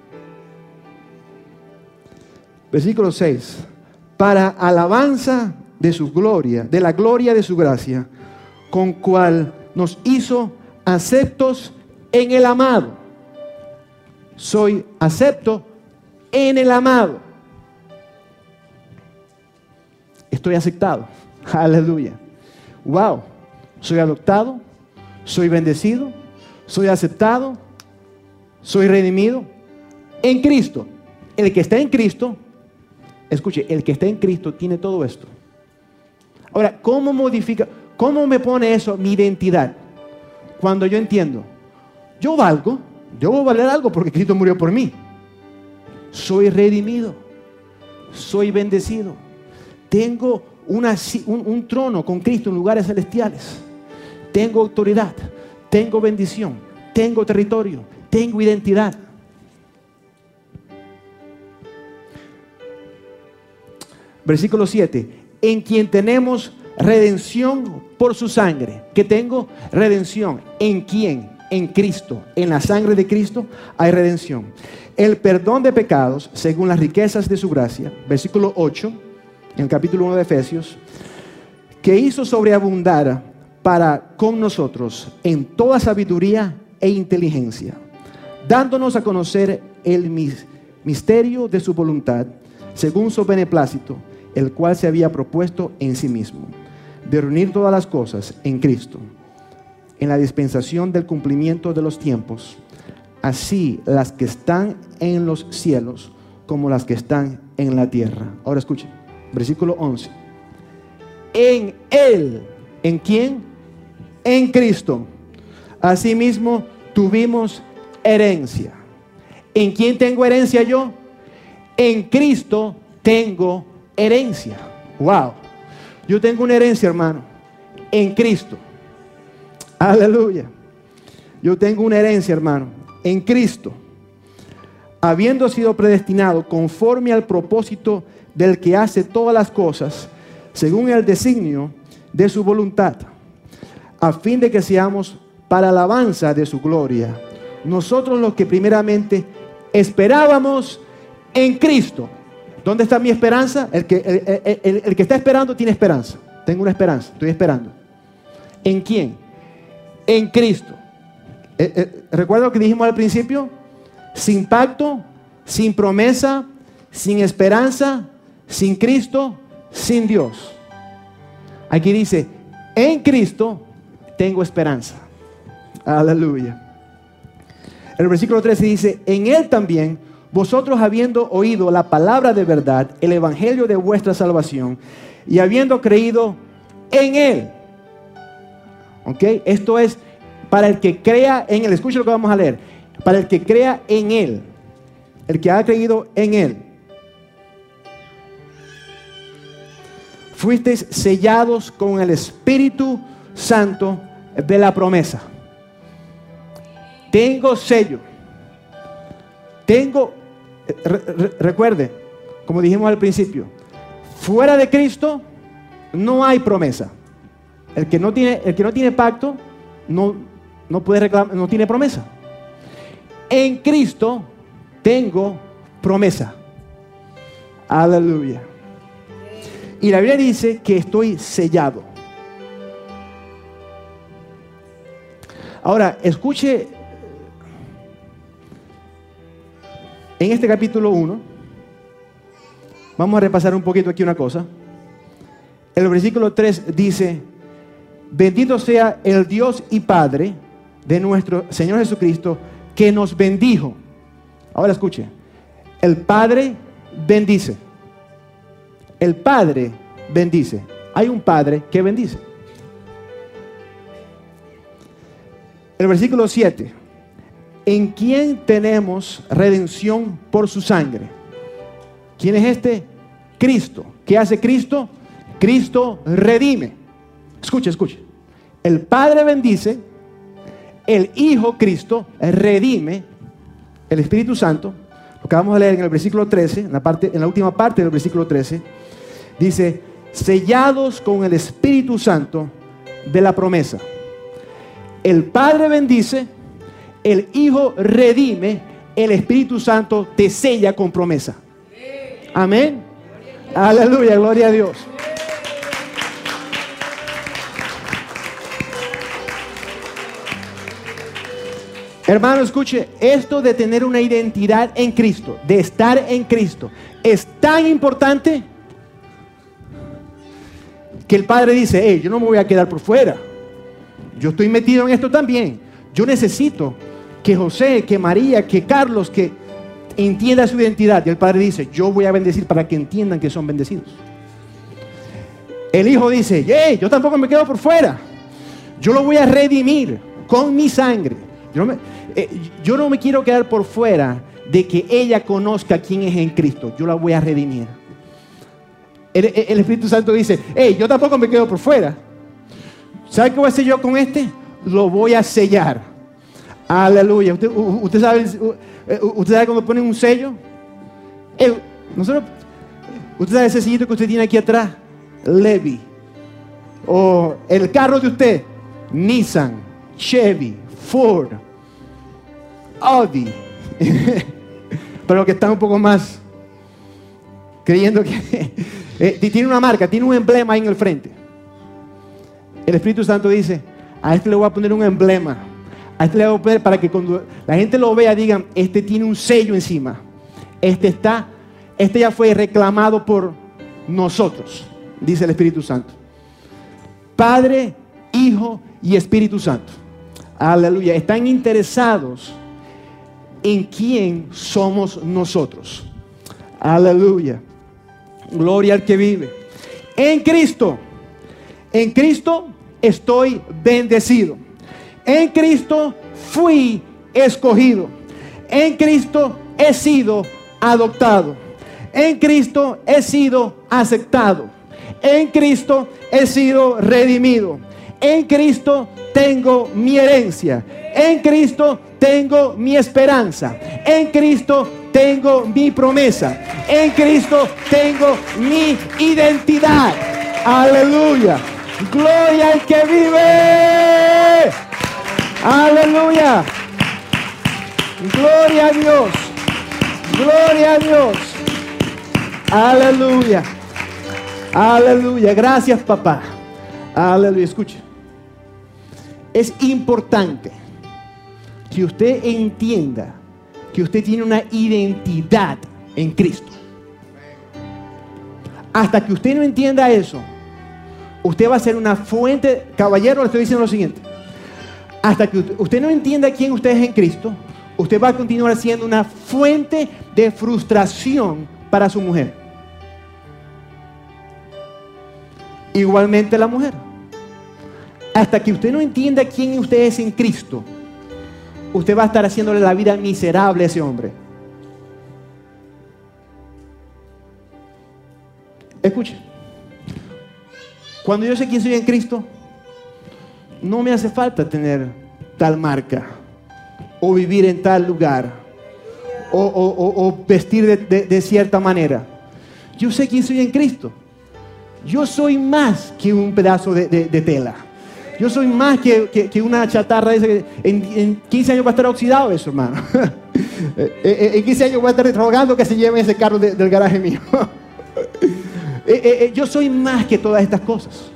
Versículo seis. Para alabanza de su gloria, de la gloria de su gracia, con cual nos hizo aceptos en el amado. Soy acepto en el amado. Estoy aceptado. Aleluya. Wow. Soy adoptado, soy bendecido, soy aceptado, soy redimido en Cristo. El que está en Cristo, escuche, el que está en Cristo tiene todo esto. Ahora, ¿cómo modifica, cómo me pone eso mi identidad? Cuando yo entiendo, yo valgo, yo voy a valer algo porque Cristo murió por mí. Soy redimido, soy bendecido, tengo una, un, un trono con Cristo en lugares celestiales, tengo autoridad, tengo bendición, tengo territorio, tengo identidad. Versículo siete, en quien tenemos redención por su sangre. ¿Qué tengo? Redención. ¿En quién? En Cristo. En la sangre de Cristo hay redención. El perdón de pecados según las riquezas de su gracia. Versículo ocho, en el capítulo uno de Efesios, que hizo sobreabundar para con nosotros en toda sabiduría e inteligencia, dándonos a conocer el misterio de su voluntad, según su beneplácito, el cual se había propuesto en sí mismo, de reunir todas las cosas en Cristo, en la dispensación del cumplimiento de los tiempos, así las que están en los cielos como las que están en la tierra. Ahora escuchen, versículo once. En Él, ¿en quién? En Cristo. Asimismo tuvimos herencia. ¿En quién tengo herencia yo? En Cristo tengo herencia. Wow. Yo tengo una herencia, hermano, en Cristo. Aleluya. Yo tengo una herencia, hermano, en Cristo, habiendo sido predestinado conforme al propósito del que hace todas las cosas, según el designio de su voluntad, a fin de que seamos para alabanza de su gloria, nosotros los que primeramente esperábamos en Cristo. ¿Dónde está mi esperanza? El que, el, el, el que está esperando tiene esperanza. Tengo una esperanza, estoy esperando. ¿En quién? En Cristo. Eh, eh, ¿Recuerda lo que dijimos al principio? Sin pacto, sin promesa, sin esperanza, sin Cristo, sin Dios. Aquí dice, en Cristo tengo esperanza. Aleluya. El versículo trece dice, en Él también, vosotros habiendo oído la palabra de verdad, el evangelio de vuestra salvación, y habiendo creído en Él. ¿Ok? Esto es para el que crea en Él. Escucha lo que vamos a leer. Para el que crea en Él. El que ha creído en Él. Fuisteis sellados con el Espíritu Santo de la promesa. Tengo sello. Tengo, re, re, recuerde, como dijimos al principio, fuera de Cristo no hay promesa. El que no tiene, el que no tiene pacto no, no puede reclamar, no tiene promesa. En Cristo tengo promesa. Aleluya. Y la Biblia dice que estoy sellado. Ahora, escuche, en este capítulo uno, vamos a repasar un poquito aquí una cosa. El versículo tres dice, bendito sea el Dios y Padre de nuestro Señor Jesucristo, que nos bendijo. Ahora escuche, el Padre bendice. El Padre bendice. Hay un Padre que bendice. El versículo siete. En quien tenemos redención por su sangre. ¿Quién es este? Cristo. ¿Qué hace Cristo? Cristo redime. Escuche, escuche. El Padre bendice. El Hijo Cristo redime. El Espíritu Santo. Lo que vamos a leer en el versículo trece, en la, parte, en la última parte del versículo trece, dice, sellados con el Espíritu Santo de la promesa. El Padre bendice, el Hijo redime, el Espíritu Santo te sella con promesa. Amén. Aleluya, gloria a Dios. Hermano, escuche, esto de tener una identidad en Cristo, de estar en Cristo, es tan importante que el Padre dice, hey, yo no me voy a quedar por fuera. Yo estoy metido en esto también. Yo necesito que José, que María, que Carlos, que entienda su identidad. Y el Padre dice, yo voy a bendecir para que entiendan que son bendecidos. El Hijo dice, hey, yo tampoco me quedo por fuera. Yo lo voy a redimir con mi sangre. Yo no, me, eh, yo no me quiero quedar por fuera de que ella conozca quién es en Cristo. Yo la voy a redimir. El, el, el Espíritu Santo dice, hey, yo tampoco me quedo por fuera. ¿Sabe qué voy a hacer yo con este? Lo voy a sellar. Aleluya. Usted, usted sabe, usted sabe cuando ponen un sello. El, nosotros, usted sabe ese sellito que usted tiene aquí atrás, Levi. O el carro de usted, Nissan, Chevy, Ford, Audi. Pero que están un poco más creyendo que eh, tiene una marca, tiene un emblema ahí en el frente. El Espíritu Santo dice, a este le voy a poner un emblema. A este le voy a poner para que cuando la gente lo vea digan, este tiene un sello encima. Este está, este ya fue reclamado por nosotros, dice el Espíritu Santo. Padre, Hijo y Espíritu Santo. Aleluya. Están interesados en quién somos nosotros. Aleluya. Gloria al que vive. En Cristo. En Cristo estoy bendecido. En Cristo fui escogido. En Cristo he sido adoptado. En Cristo he sido aceptado. En Cristo he sido redimido. En Cristo tengo mi herencia. En Cristo tengo mi esperanza. En Cristo tengo mi promesa. En Cristo tengo mi identidad. Aleluya. Gloria al que vive. Aleluya. Gloria a Dios. Gloria a Dios. Aleluya. Aleluya. Gracias, papá. Aleluya. Escuche. Es importante que usted entienda que usted tiene una identidad en Cristo. Hasta que usted no entienda eso, usted va a ser una fuente. Caballero, le estoy diciendo lo siguiente: hasta que usted no entienda quién usted es en Cristo, usted va a continuar siendo una fuente de frustración para su mujer. Igualmente la mujer. Hasta que usted no entienda quién usted es en Cristo, usted va a estar haciéndole la vida miserable a ese hombre. Escuche, cuando yo sé quién soy en Cristo, no me hace falta tener tal marca, o vivir en tal lugar, o, o, o, o vestir de, de, de cierta manera. Yo sé quién soy en Cristo. Yo soy más que un pedazo de, de, de tela. Yo soy más que, que, que una chatarra esa que en, en quince años va a estar oxidado eso, hermano. En quince años voy a estar rogando que se lleve ese carro de, del garaje mío. Yo soy más que todas estas cosas.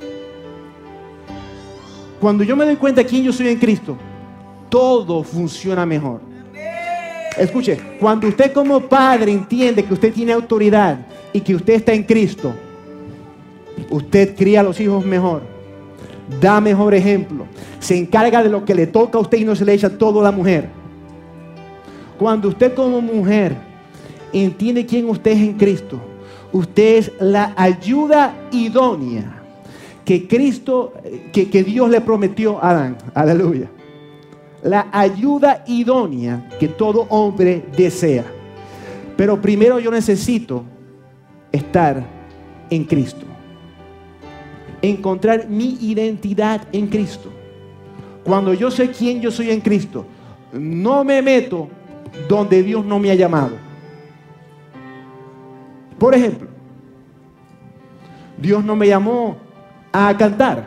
Cuando yo me doy cuenta de quién yo soy en Cristo, todo funciona mejor. Escuche, cuando usted como padre entiende que usted tiene autoridad y que usted está en Cristo, usted cría a los hijos mejor, da mejor ejemplo, se encarga de lo que le toca a usted y no se le echa todo a la mujer. Cuando usted como mujer entiende quién usted es en Cristo, usted es la ayuda idónea que Cristo, que, que Dios le prometió a Adán. Aleluya. La ayuda idónea que todo hombre desea. Pero primero yo necesito estar en Cristo. Encontrar mi identidad en Cristo. Cuando yo sé quién yo soy en Cristo, no me meto donde Dios no me ha llamado. Por ejemplo, Dios no me llamó a cantar.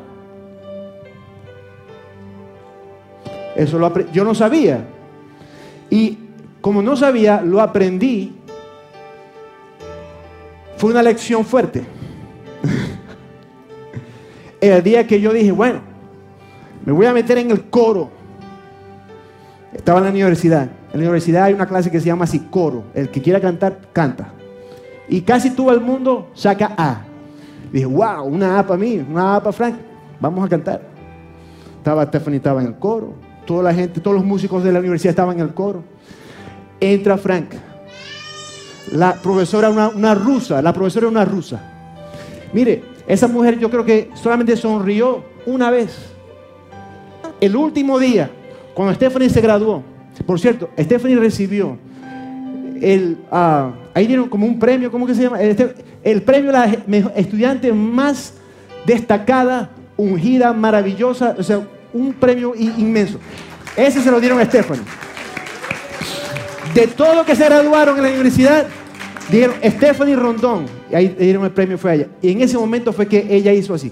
Eso lo aprendí. Yo no sabía. Y como no sabía, lo aprendí. Fue una lección fuerte. El día que yo dije, bueno, me voy a meter en el coro. Estaba en la universidad. En la universidad hay una clase que se llama así, coro. El que quiera cantar, canta. Y casi todo el mundo saca A. Dije, wow, una A para mí, una A para Frank. Vamos a cantar. Estaba Stephanie, estaba en el coro. Toda la gente, todos los músicos de la universidad estaban en el coro. Entra Frank. La profesora, una, una rusa. La profesora era una rusa. Mire, esa mujer yo creo que solamente sonrió una vez. El último día, cuando Stephanie se graduó. Por cierto, Stephanie recibió el, uh, ahí dieron como un premio, ¿cómo que se llama? El, el premio a la estudiante más destacada, ungida, maravillosa, o sea, un premio inmenso. Ese se lo dieron a Stephanie. De todos los que se graduaron en la universidad, dijeron Stephanie Rondón. Y ahí dieron el premio, fue a ella. Y en ese momento fue que ella hizo así.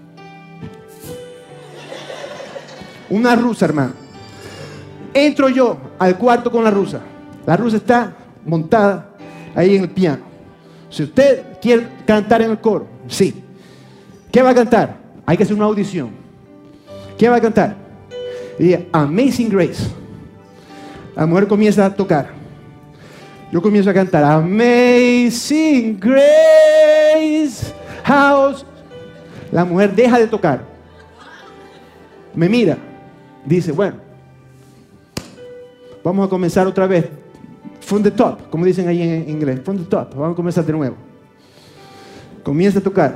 Una rusa, hermano. Entro yo al cuarto con la rusa. La rusa está montada ahí en el piano. Si usted quiere cantar en el coro, sí. ¿Qué va a cantar? Hay que hacer una audición. ¿Qué va a cantar? Y dice, Amazing Grace. La mujer comienza a tocar. Yo comienzo a cantar Amazing Grace. House. La mujer deja de tocar. Me mira. Dice, bueno, vamos a comenzar otra vez. From the top, como dicen ahí en inglés. From the top. Vamos a comenzar de nuevo. Comienza a tocar.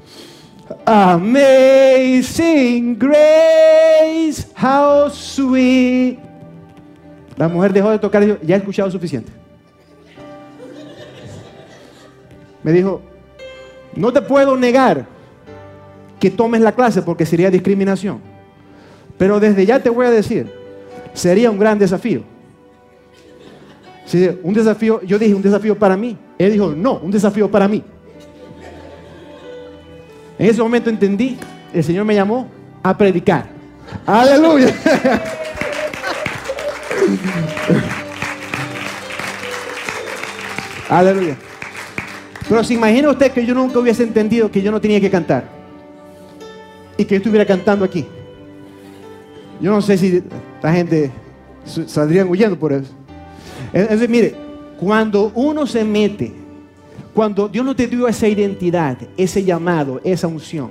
Amazing Grace, how sweet. La mujer dejó de tocar y dijo, ya he escuchado suficiente. Me dijo, no te puedo negar que tomes la clase porque sería discriminación. Pero desde ya te voy a decir, sería un gran desafío. Sí, un desafío, yo dije un desafío para mí. Él dijo, no, un desafío para mí. En ese momento entendí, el Señor me llamó a predicar. Aleluya. Aleluya. Pero se imagina usted que yo nunca hubiese entendido que yo no tenía que cantar y que yo estuviera cantando aquí. Yo no sé si la gente Saldrían huyendo por eso. Entonces, mire, cuando uno se mete, cuando Dios no te dio esa identidad, ese llamado, esa unción,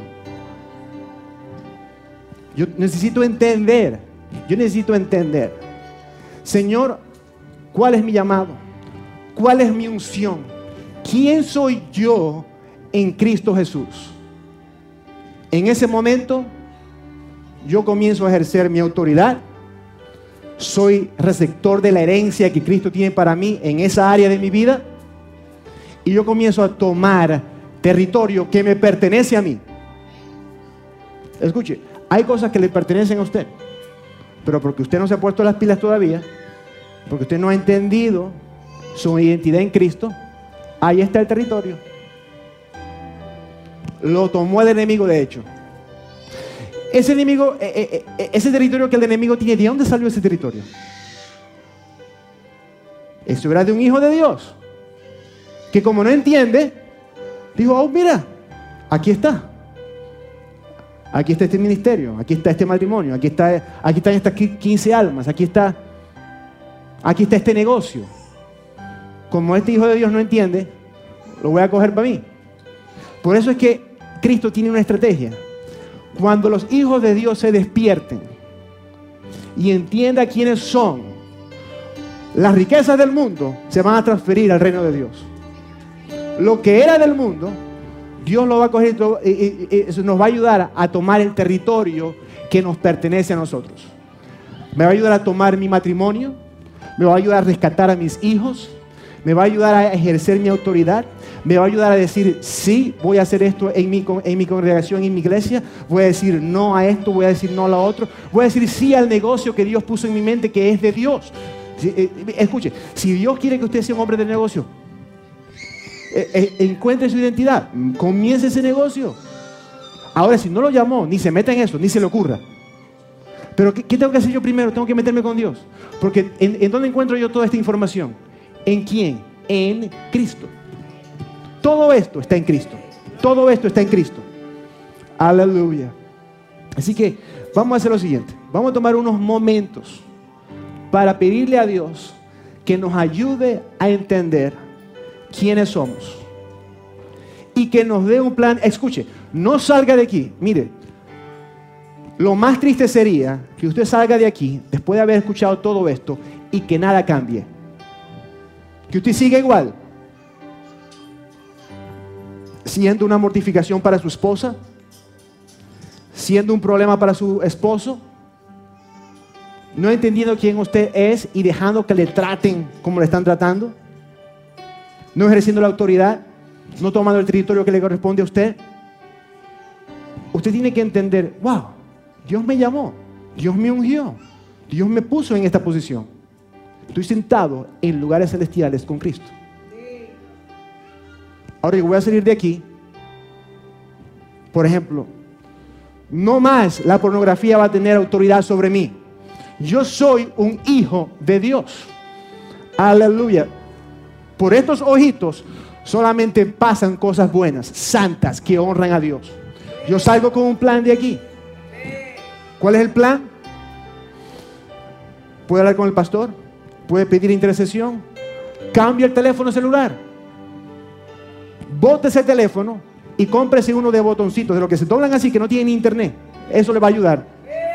yo necesito entender, yo necesito entender, Señor, ¿cuál es mi llamado? ¿Cuál es mi unción? ¿Quién soy yo en Cristo Jesús? En ese momento, yo comienzo a ejercer mi autoridad. Soy receptor de la herencia que Cristo tiene para mí en esa área de mi vida. Y yo comienzo a tomar territorio que me pertenece a mí. Escuche, hay cosas que le pertenecen a usted, pero porque usted no se ha puesto las pilas todavía, porque usted no ha entendido su identidad en Cristo, ahí está el territorio. Lo tomó el enemigo, de hecho. Ese enemigo, eh, eh, ese territorio que el enemigo tiene, ¿de dónde salió ese territorio? Eso era de un hijo de Dios, que como no entiende, dijo, oh, mira, aquí está. Aquí está este ministerio, aquí está este matrimonio, aquí, está, aquí están estas quince almas, aquí está, aquí está este negocio. Como este hijo de Dios no entiende, lo voy a coger para mí. Por eso es que Cristo tiene una estrategia. Cuando los hijos de Dios se despierten y entiendan quiénes son, las riquezas del mundo se van a transferir al reino de Dios. Lo que era del mundo, Dios lo va a coger y, y, y eso nos va a ayudar a tomar el territorio que nos pertenece a nosotros. Me va a ayudar a tomar mi matrimonio, me va a ayudar a rescatar a mis hijos, me va a ayudar a ejercer mi autoridad, me va a ayudar a decir, sí, voy a hacer esto en mi, en mi congregación, en mi iglesia, voy a decir no a esto, voy a decir no a lo otro, voy a decir sí al negocio que Dios puso en mi mente, que es de Dios. Escuche, si Dios quiere que usted sea un hombre de negocio, eh, eh, encuentre su identidad, comience ese negocio. Ahora, si no lo llamó, ni se meta en eso, ni se le ocurra. Pero ¿qué, qué tengo que hacer yo primero? Tengo que meterme con Dios. Porque ¿en, en dónde encuentro yo toda esta información? ¿En quién? En Cristo. Todo esto está en Cristo. Todo esto está en Cristo. Aleluya. Así que vamos a hacer lo siguiente. Vamos a tomar unos momentos para pedirle a Dios que nos ayude a entender quiénes somos. Y que nos dé un plan. Escuche, no salga de aquí. Mire, lo más triste sería que usted salga de aquí después de haber escuchado todo esto y que nada cambie. Que usted siga igual, siendo una mortificación para su esposa, siendo un problema para su esposo, no entendiendo quién usted es y dejando que le traten como le están tratando, no ejerciendo la autoridad, no tomando el territorio que le corresponde a usted. Usted tiene que entender, wow, Dios me llamó, Dios me ungió, Dios me puso en esta posición. Estoy sentado en lugares celestiales con Cristo. Ahora yo voy a salir de aquí. Por ejemplo, no más la pornografía va a tener autoridad sobre mí. Yo soy un hijo de Dios. Aleluya. Por estos ojitos solamente pasan cosas buenas, santas, que honran a Dios. Yo salgo con un plan de aquí. ¿Cuál es el plan? ¿Puede hablar con el pastor? ¿Puede pedir intercesión? Cambia el teléfono celular. Bote ese teléfono y cómprese uno de botoncitos, de los que se doblan así, que no tienen internet. Eso le va a ayudar.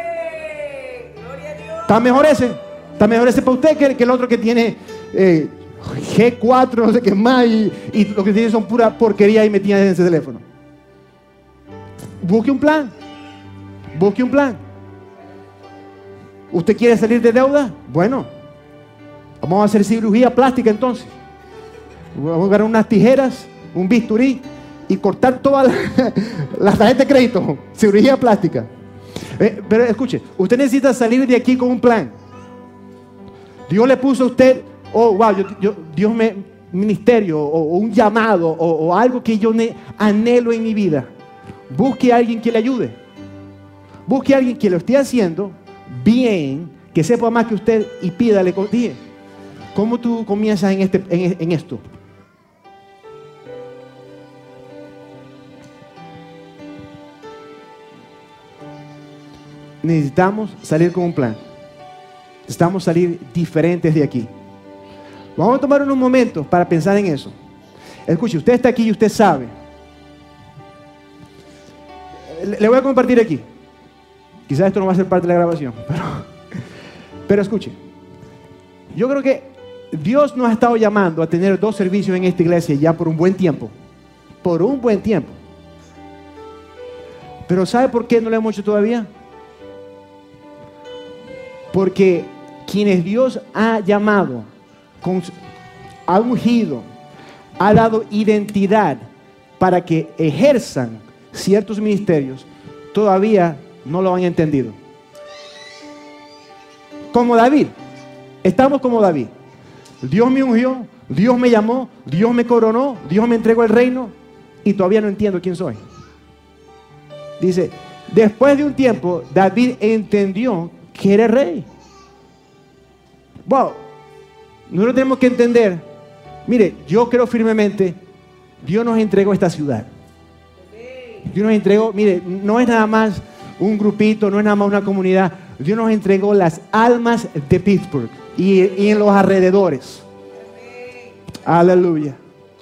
Está mejor ese. Está mejor ese para usted que, que el otro que tiene eh, G cuatro, no sé qué más, y, y lo que tiene son pura porquería y metida en ese teléfono. Busque un plan. Busque un plan. ¿Usted quiere salir de deuda? Bueno, vamos a hacer cirugía plástica entonces. Vamos a agarrar unas tijeras, un bisturí y cortar todas las la tarjetas de crédito. Cirugía plástica. Eh, pero escuche, usted necesita salir de aquí con un plan. Dios le puso a usted, oh wow, yo, yo, Dios me, ministerio o, o un llamado o, o algo que yo ne, anhelo en mi vida. Busque a alguien que le ayude. Busque a alguien que lo esté haciendo bien, que sepa más que usted y pídale. Dije, ¿cómo tú comienzas en, este, en, en esto? Necesitamos salir con un plan. Necesitamos salir diferentes de aquí. Vamos a tomar unos momentos para pensar en eso. Escuche, usted está aquí y usted sabe. Le voy a compartir aquí. Quizás esto no va a ser parte de la grabación, pero, pero escuche. Yo creo que Dios nos ha estado llamando a tener dos servicios en esta iglesia ya por un buen tiempo. Por un buen tiempo. Pero ¿sabe por qué no lo hemos hecho todavía? Porque quienes Dios ha llamado, ha ungido, ha dado identidad para que ejerzan ciertos ministerios, todavía no lo han entendido. Como David. Estamos como David. Dios me ungió, Dios me llamó, Dios me coronó, Dios me entregó el reino y todavía no entiendo quién soy. Dice, después de un tiempo, David entendió que era rey. Wow. Nosotros tenemos que entender, mire, yo creo firmemente, Dios nos entregó esta ciudad. Dios nos entregó, mire, no es nada más un grupito, no es nada más una comunidad. Dios nos entregó las almas de Pittsburgh y, y en los alrededores. Aleluya.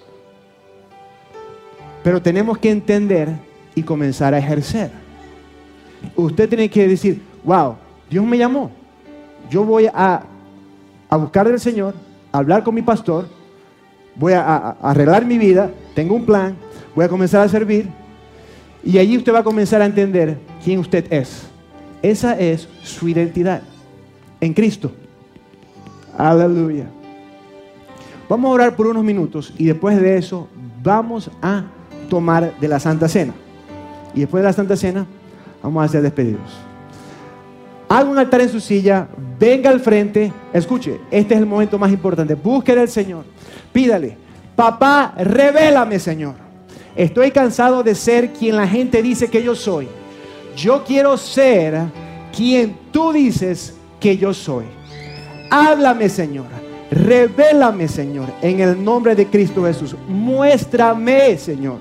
Pero tenemos que entender y comenzar a ejercer. Usted tiene que decir, wow, Dios me llamó. Yo voy a, a buscar del Señor, a hablar con mi pastor, voy a, a, a arreglar mi vida, tengo un plan, voy a comenzar a servir. Y allí usted va a comenzar a entender quién usted es. Esa es su identidad en Cristo. Aleluya. Vamos a orar por unos minutos y después de eso vamos a tomar de la Santa Cena. Y después de la Santa Cena vamos a ser despedidos. Haga un altar en su silla, venga al frente. Escuche, este es el momento más importante. Búsquele al Señor. Pídale, papá, revélame, Señor. Estoy cansado de ser quien la gente dice que yo soy. Yo quiero ser quien tú dices que yo soy. Háblame, Señor. Revélame, Señor, en el nombre de Cristo Jesús. Muéstrame, Señor.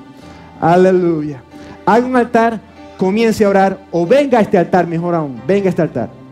Aleluya. Haga un altar, comience a orar o venga a este altar, mejor aún. Venga a este altar.